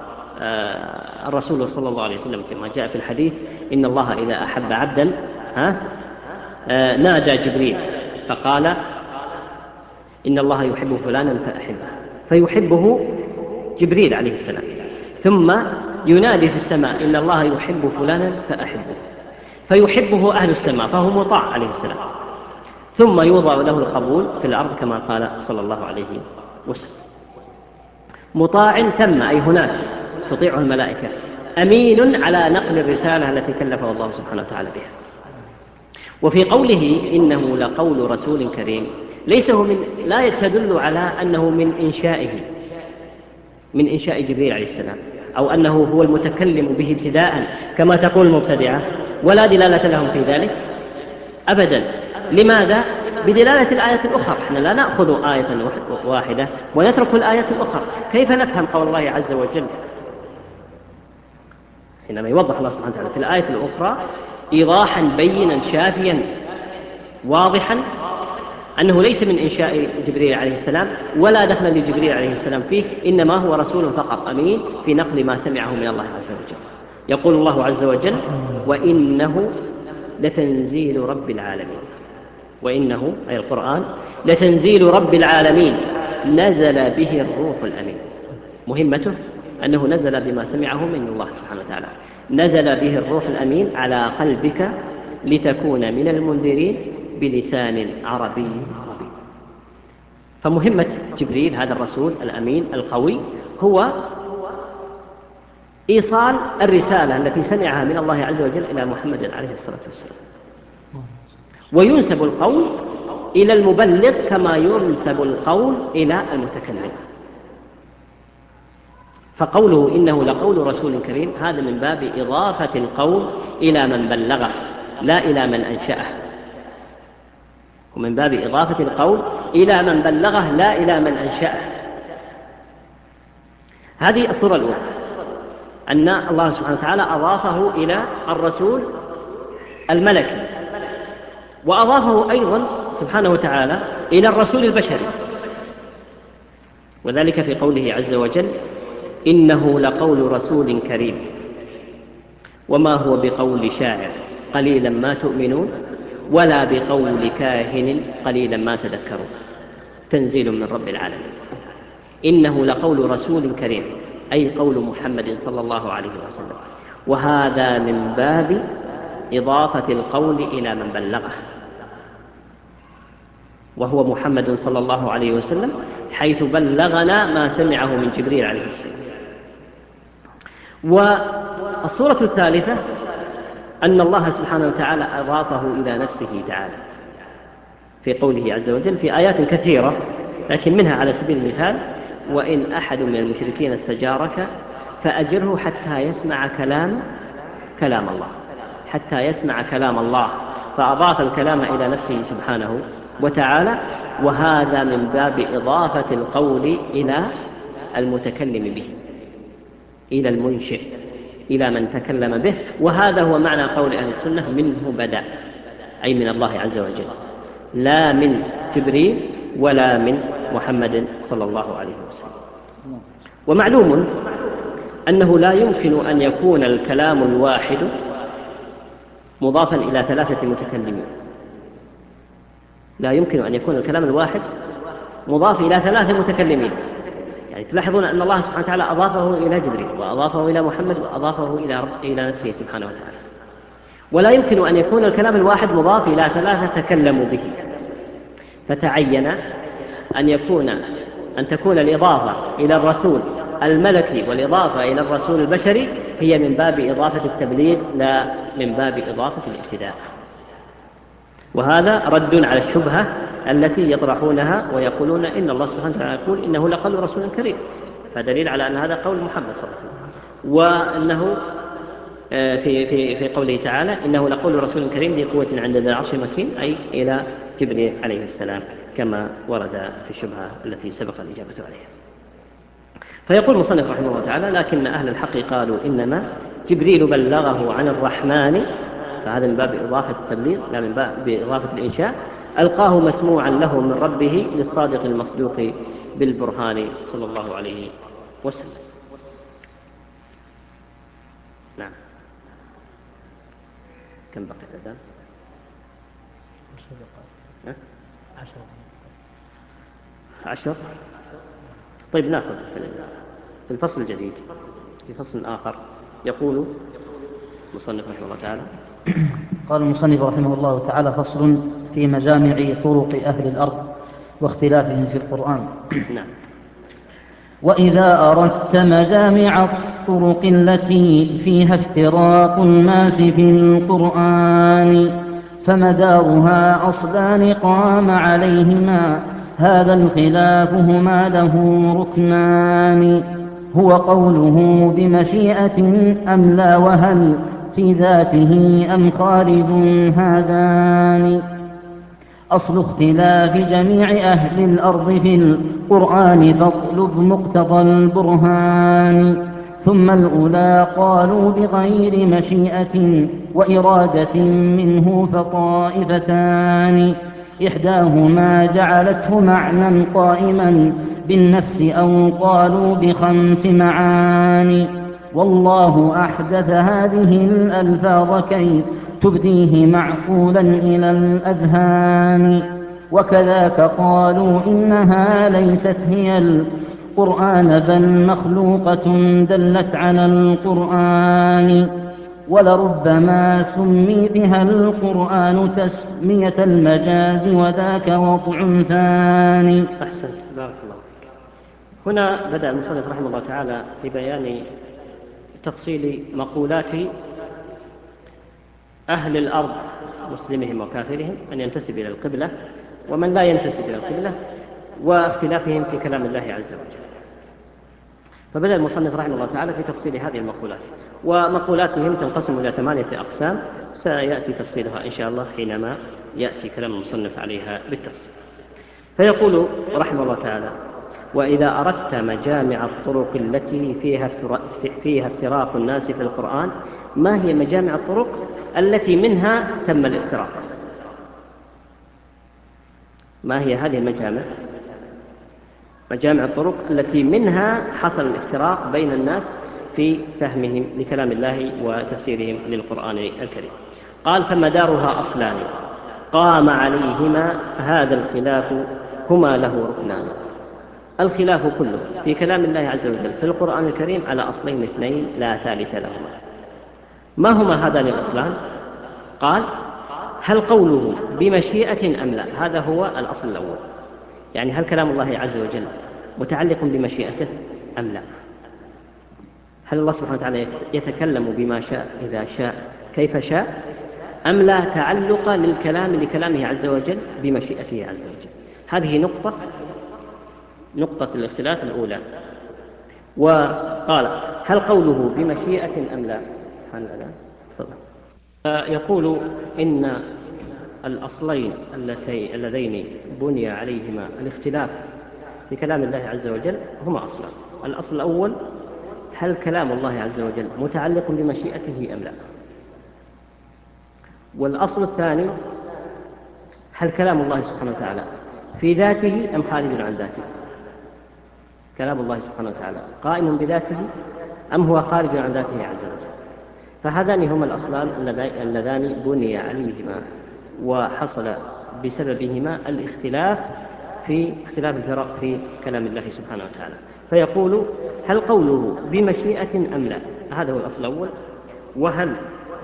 الرسول صلى الله عليه وسلم كما جاء في الحديث: إن الله إذا أحب عبدا ها نادى جبريل فقال: إن الله يحب فلانا فأحبه، فيحبه جبريل عليه السلام، ثم ينادي في السماء: إن الله يحب فلانا فأحبه، فيحبه أهل السماء، فهو مطاع عليه السلام، ثم يوضع له القبول في الأرض كما قال صلى الله عليه وسلم. مطاع ثم، أي هناك تطيعه الملائكة، أمين على نقل الرسالة التي كلفه الله سبحانه وتعالى بها. وفي قوله إنه لقول رسول كريم، ليس هو من لا تدل على أنه من إنشائه من إنشاء جبريل عليه السلام، أو أنه هو المتكلم به ابتداء كما تقول المبتدعة، ولا دلالة لهم في ذلك أبدا. لماذا؟ بدلالة الآيات الأخرى. احنا لا نأخذ آية واحدة ونترك الآيات الأخرى. كيف نفهم قول الله عز وجل حينما يوضح الله سبحانه وتعالى في الآية الأخرى إيضاحا بينا شافيا واضحا أنه ليس من إنشاء جبريل عليه السلام ولا دخل لجبريل عليه السلام فيه، إنما هو رسول فقط أمين في نقل ما سمعه من الله عز وجل. يقول الله عز وجل: وإنه لتنزيل رب العالمين، وإنه أي القرآن لتنزيل رب العالمين نزل به الروح الأمين. مهمته أنه نزل بما سمعه من الله سبحانه وتعالى، نزل به الروح الأمين على قلبك لتكون من المنذرين بلسان عربي مبين. فمهمة جبريل هذا الرسول الأمين القوي هو إيصال الرسالة التي سمعها من الله عز وجل إلى محمد عليه الصلاة والسلام. وينسب القول إلى المبلغ كما ينسب القول إلى المتكلم. فقوله إنه لقول رسول كريم هذا من باب إضافة القول إلى من بلغه لا إلى من أنشأه، ومن باب إضافة القول إلى من بلغه لا إلى من أنشأه. هذه الصورة الأولى، أن الله سبحانه وتعالى أضافه إلى الرسول الملكي، وأضافه أيضا سبحانه وتعالى إلى الرسول البشري، وذلك في قوله عز وجل: إنه لقول رسول كريم وما هو بقول شاعر قليلا ما تؤمنون ولا بقول كاهن قليلا ما تذكرون تنزيل من رب العالمين. إنه لقول رسول كريم أي قول محمد صلى الله عليه وسلم، وهذا من باب إضافة القول إلى من بلغه، وهو محمد صلى الله عليه وسلم، حيث بلغنا ما سمعه من جبريل عليه السلام. والصورة الثالثة أن الله سبحانه وتعالى أضافه إلى نفسه تعالى في قوله عز وجل في آيات كثيرة، لكن منها على سبيل المثال: وإن أحد من المشركين استجارك فأجره حتى يسمع كلام كلام الله، حتى يسمع كلام الله، فأضاف الكلام إلى نفسه سبحانه وتعالى، وهذا من باب إضافة القول إلى المتكلم به، إلى المنشئ، إلى من تكلم به. وهذا هو معنى قول أهل السنة: منه بدأ، أي من الله عز وجل، لا من جبريل ولا من محمد صلى الله عليه وسلم. ومعلوم أنه لا يمكن أن يكون الكلام الواحد مضافا إلى ثلاثة متكلمين، لا يمكن أن يكون الكلام الواحد مضاف إلى ثلاثة متكلمين. يعني تلاحظون أن الله سبحانه وتعالى أضافه إلى جبريل وأضافه إلى محمد وأضافه إلى رب إلى نفسه سبحانه وتعالى. ولا يمكن أن يكون الكلام الواحد مضاف إلى ثلاثة تكلموا به، فتعين أن يكون أن تكون الإضافة إلى الرسول الملكي والإضافة إلى الرسول البشري هي من باب إضافة التبليغ لا من باب إضافة الابتداء. وهذا رد على الشبهة التي يطرحونها ويقولون إن الله سبحانه وتعالى يقول إنه لقول رسول كريم، فدليل على أن هذا قول محمد صلى الله عليه وسلم. وأنه في, في, في قوله تعالى: إنه لقول رسول كريم ذي قوة عند ذي العرش مكين، أي إلى جبريل عليه السلام، كما ورد في الشبهة التي سبق الإجابة عليها. فيقول المصنف رحمه الله تعالى: لكن أهل الحق قالوا إنما جبريل بلغه عن الرحمن، فهذا من باب إضافة التبليغ لا من باب إضافة الإنشاء، ألقاه مسموعا له من ربه للصادق المصدوق بالبرهان صلى الله عليه وسلم. نعم. كم بقي الأذان؟ عشر. عشر. طيب نأخذ في الفصل الجديد في فصل آخر. يقول المصنف رحمه الله تعالى: قال المصنف رحمه الله تعالى: فصل في مجامع طرق أهل الأرض واختلافهم في القرآن. نعم. وإذا أردت مجامع الطرق التي فيها افتراق الناس في القرآن فمدارها أصلان قام عليهما هذا الخلاف هما له ركنان، هو قوله بمشيئة أم لا، وهل في ذاته أم خارج هذان. أصل اختلاف جميع أهل الأرض في القرآن فاطلب مقتضى البرهان. ثم الأولى قالوا بغير مشيئة وإرادة منه فطائفتان، إحداهما جعلته معنى قائما بالنفس أو قالوا بخمس معاني، والله أحدث هذه الألفاظ كي تبديه معقولا إلى الأذهان. وكذاك قالوا إنها ليست هي القرآن بل مخلوقة دلت على القرآن، ولربما سمي بها القرآن تسمية المجاز وذاك وضع ثاني. أحسنت، بارك الله فيك. هنا بدأ المصنف رحمه الله تعالى في بيان تفصيل مقولات أهل الأرض مسلمهم وكافرهم، من ينتسب إلى القبلة ومن لا ينتسب إلى القبلة، واختلافهم في كلام الله عز وجل. فبدأ المصنف رحمه الله تعالى في تفصيل هذه المقولات، ومقولاتهم تنقسم إلى ثمانية أقسام سيأتي تفصيلها إن شاء الله حينما يأتي كلام المصنف عليها بالتفصيل. فيقول رحمه الله تعالى: وإذا أردت مجامع الطرق التي فيها, فيها افتراق الناس في القرآن. ما هي مجامع الطرق التي منها تم الافتراق؟ ما هي هذه المجامع؟ مجامع الطرق التي منها حصل الافتراق بين الناس في فهمهم لكلام الله وتفسيرهم للقرآن الكريم. قال: فمدارها أصلان قام عليهما هذا الخلاف هما له ركنان. الخلاف كله في كلام الله عز وجل في القرآن الكريم على أصلين اثنين لا ثالث لهما. ما هما هذان الأصلان؟ قال: هل قوله بمشيئة أم لا؟ هذا هو الأصل الأول، يعني هل كلام الله عز وجل متعلق بمشيئته أم لا؟ هل الله سبحانه وتعالى يتكلم بما شاء إذا شاء كيف شاء، أم لا تعلق للكلام لكلامه عز وجل بمشيئته عز وجل؟ هذه نقطة نقطة الاختلاف الأولى. وقال: هل قوله بمشيئة أم لا؟ يقول إن الأصلين اللذين بني عليهما الاختلاف في كلام الله عز وجل هما أصلان. الأصل الأول: هل كلام الله عز وجل متعلق بمشيئته أم لا؟ والأصل الثاني: هل كلام الله سبحانه وتعالى في ذاته أم خارج عن ذاته؟ كلام الله سبحانه وتعالى قائم بذاته أم هو خارج عن ذاته عز وجل؟ فهذان هما الأصلان اللذان بني عليهما وحصل بسببهما الاختلاف في اختلاف الفرق في كلام الله سبحانه وتعالى. فيقول: هل قوله بمشيئة أم لا؟ هذا هو الأصل الأول. وهل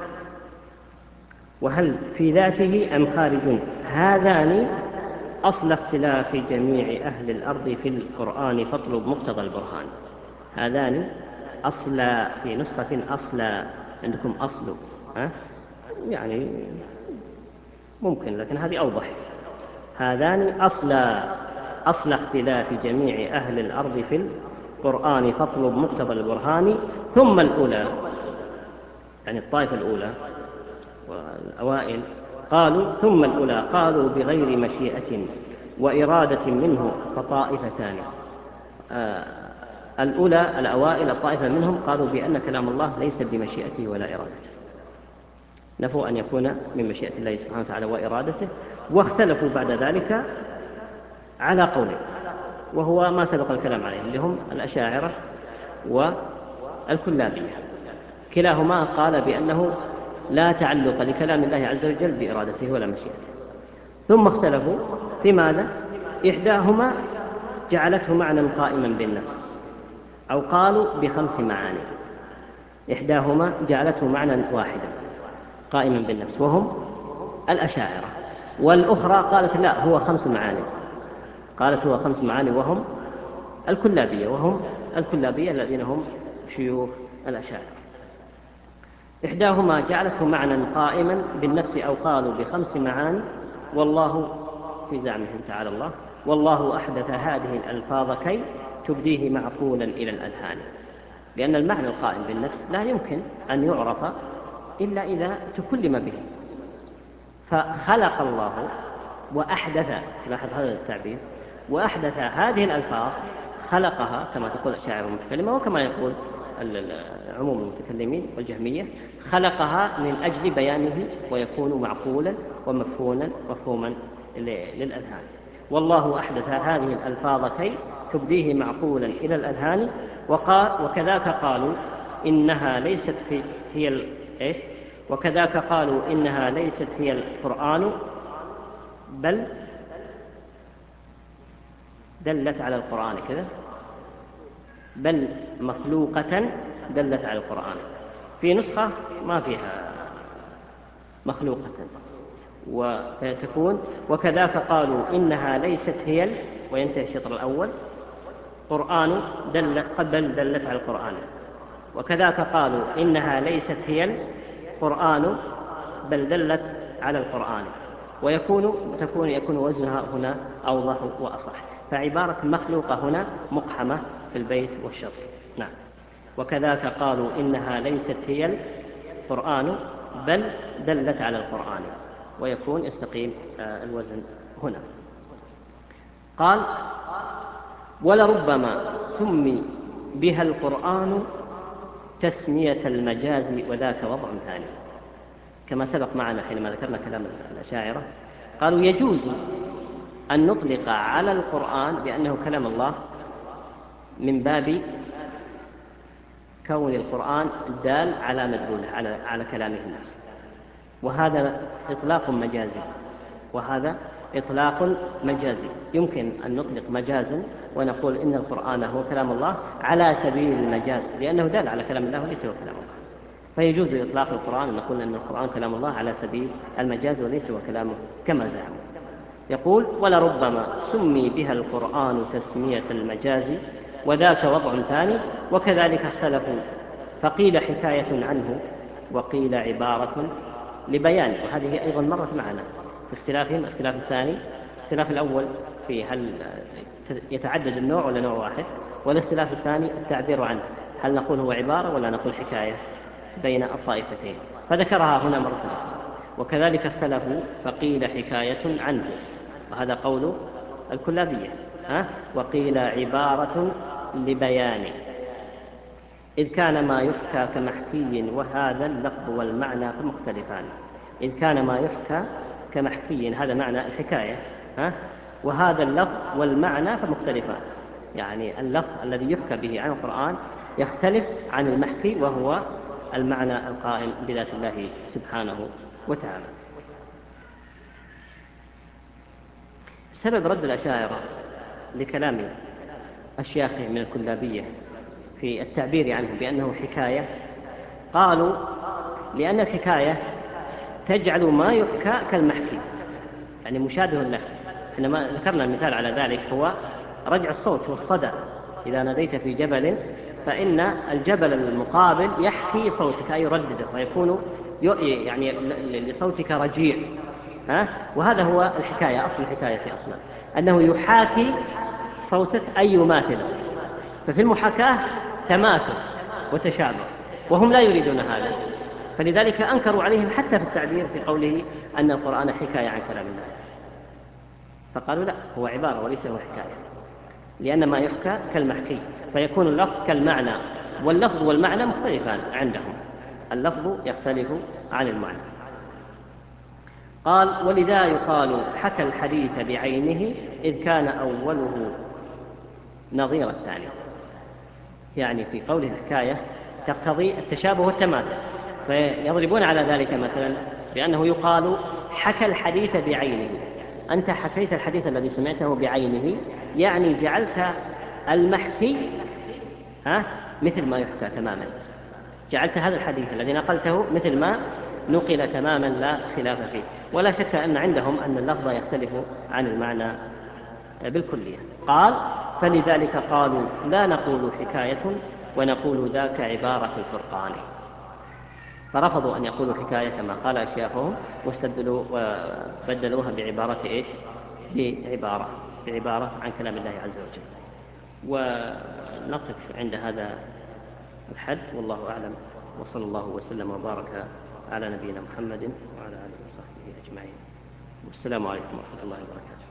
وهل في ذاته أم خارج؟ هذان أصل اختلاف جميع أهل الأرض في القرآن فاطلب مقتضى البرهان. هذان أصل، في نسخة أصل، عندكم أصل، ها؟ يعني ممكن، لكن هذه أوضح. هذان أصل أصل اختلاف جميع أهل الأرض في القرآن فاطلب مقتضى البرهان. ثم الأولى، يعني الطائفة الأولى والأوائل، قالوا ثم الأولى قالوا بغير مشيئة وإرادة منه فطائفتان. آه الأولى الأوائل الطائفة منهم قالوا بأن كلام الله ليس بمشيئته ولا إرادته، نفوا أن يكون من مشيئة الله سبحانه وتعالى وإرادته، واختلفوا بعد ذلك على قوله وهو ما سبق الكلام عليه، اللي هم الأشاعرة والكلابية. كلاهما قال بأنه لا تعلق لكلام الله عز وجل بإرادته ولا مشيئته. ثم اختلفوا في ماذا؟ إحداهما جعلته معنى قائما بالنفس، أو قالوا بخمس معاني. إحداهما جعلته معنى واحدا قائما بالنفس وهم الأشاعرة، والأخرى قالت لا هو خمس معاني، قالت هو خمس معاني وهم الكلابية، وهم الكلابية الذين هم شيوخ الأشاعرة. إحداهما جعلته معنى قائما بالنفس أو قالوا بخمس معاني، والله في زعمهم تعالى الله والله أحدث هذه الألفاظ كي تبديه معقولا إلى الأذهان. لأن المعنى القائم بالنفس لا يمكن أن يعرف إلا إذا تكلم به. فخلق الله وأحدث، تلاحظ هذا التعبير، وأحدث هذه الألفاظ، خلقها كما تقول الشاعر المتكلمة وكما يقول عموم المتكلمين والجهمية، خلقها من أجل بيانه ويكون معقولا ومفهوما مفهوما للأذهان. والله أحدث هذه الألفاظ كي تبديه معقولا إلى الأذهان. وقال وكذاك قالوا إنها ليست في هي ال... إيش؟ وكذاك قالوا إنها ليست هي القرآن بل دلت على القرآن كذا، بل مخلوقة دلت على القرآن. في نسخة ما فيها مخلوقة، وتكون وكذاك قالوا إنها ليست هي ال... وينتهي الشطر الأول قرآن دل قبل دلت على القرآن. وكذاك قالوا إنها ليست هي القرآن بل دلت على القرآن. ويكون تكون يكون وزنها هنا أوضح وأصح. فعبارة مخلوقة هنا مقحمة في البيت والشطر. نعم. وكذاك قالوا إنها ليست هي القرآن بل دلت على القرآن، ويكون يستقيم الوزن هنا. قال ولربما سمي بها القرآن تسمية المجاز وذاك وضع ثاني. كما سبق معنا حينما ذكرنا كلام الأشاعرة، قالوا يجوز أن نطلق على القرآن بأنه كلام الله من باب كون القرآن دال على مدلوله على على كلامه النفس، وهذا إطلاق مجازي، وهذا إطلاق مجازي. يمكن أن نطلق مجازا ونقول إن القرآن هو كلام الله على سبيل المجاز، لأنه دال على كلام الله وليس هو كلام الله، فيجوز إطلاق القرآن ونقول أن القرآن كلام الله على سبيل المجاز وليس هو كلامه كما زعموا. يقول: ولربما سمي بها القرآن تسمية المجاز وذاك وضع ثاني، وكذلك اختلفوا فقيل حكاية عنه وقيل عبارة لبيان. وهذه أيضا مرت معنا في اختلافهم. الاختلاف الثاني، الاختلاف الأول في هل يتعدد النوع ولا نوع واحد، والاختلاف الثاني التعبير عنه، هل نقول هو عبارة ولا نقول حكاية، بين الطائفتين، فذكرها هنا مرة أخرى. وكذلك اختلفوا فقيل حكاية عنه، وهذا قول الكلابية، ها؟ وقيل عبارة لبيان، إذ كان ما يحكى كمحكي وهذا اللفظ والمعنى فمختلفان. إذ كان ما يحكى كمحكي، هذا معنى الحكاية، ها؟ وهذا اللفظ والمعنى فمختلفان، يعني اللفظ الذي يحكى به عن القرآن يختلف عن المحكي وهو المعنى القائم بذات الله سبحانه وتعالى. سبب رد الأشاعرة لكلام أشياخه من الكلابية في التعبير عنه بأنه حكاية، قالوا لأن الحكاية تجعل ما يحكى كالمحكي، يعني مشابه له. حينما ذكرنا المثال على ذلك هو رجع الصوت والصدى. إذا ناديت في جبل فإن الجبل المقابل يحكي صوتك، أي يردده، ويكون يعني لصوتك رجيع، ها؟ وهذا هو الحكاية، أصل الحكاية أصلا أنه يحاكي صوتك أي يماثله، ففي المحاكاة تماثل وتشابه، وهم لا يريدون هذا، فلذلك أنكروا عليهم حتى في التعبير في قوله أن القرآن حكاية عن كلام الله، فقالوا لا، هو عبارة وليس هو حكاية، لأن ما يحكى كالمحكي، فيكون اللفظ كالمعنى، واللفظ والمعنى مختلفان عندهم، اللفظ يختلف عن المعنى. قال: ولذا يقال حكى الحديث بعينه إذ كان أوله نظير الثاني، يعني في قوله الحكاية تقتضي التشابه والتماثل، فيضربون على ذلك مثلا بأنه يقال حكى الحديث بعينه، أنت حكيت الحديث الذي سمعته بعينه، يعني جعلت المحكي ها مثل ما يحكى تماما، جعلت هذا الحديث الذي نقلته مثل ما نقل تماما لا خلاف فيه. ولا شك أن عندهم أن اللفظ يختلف عن المعنى بالكلية. قال: فلذلك قالوا لا نقول حكاية ونقول ذاك عبارة الفرقان، فرفضوا أن يقولوا حكاية كما قال أشياخهم، واستبدلوا وبدلوها بعبارة إيش؟ بعبارة بعبارة عن كلام الله عز وجل. ونقف عند هذا الحد، والله أعلم، وصلى الله وسلم وبارك على نبينا محمد وعلى آله وصحبه أجمعين، والسلام عليكم ورحمة الله وبركاته.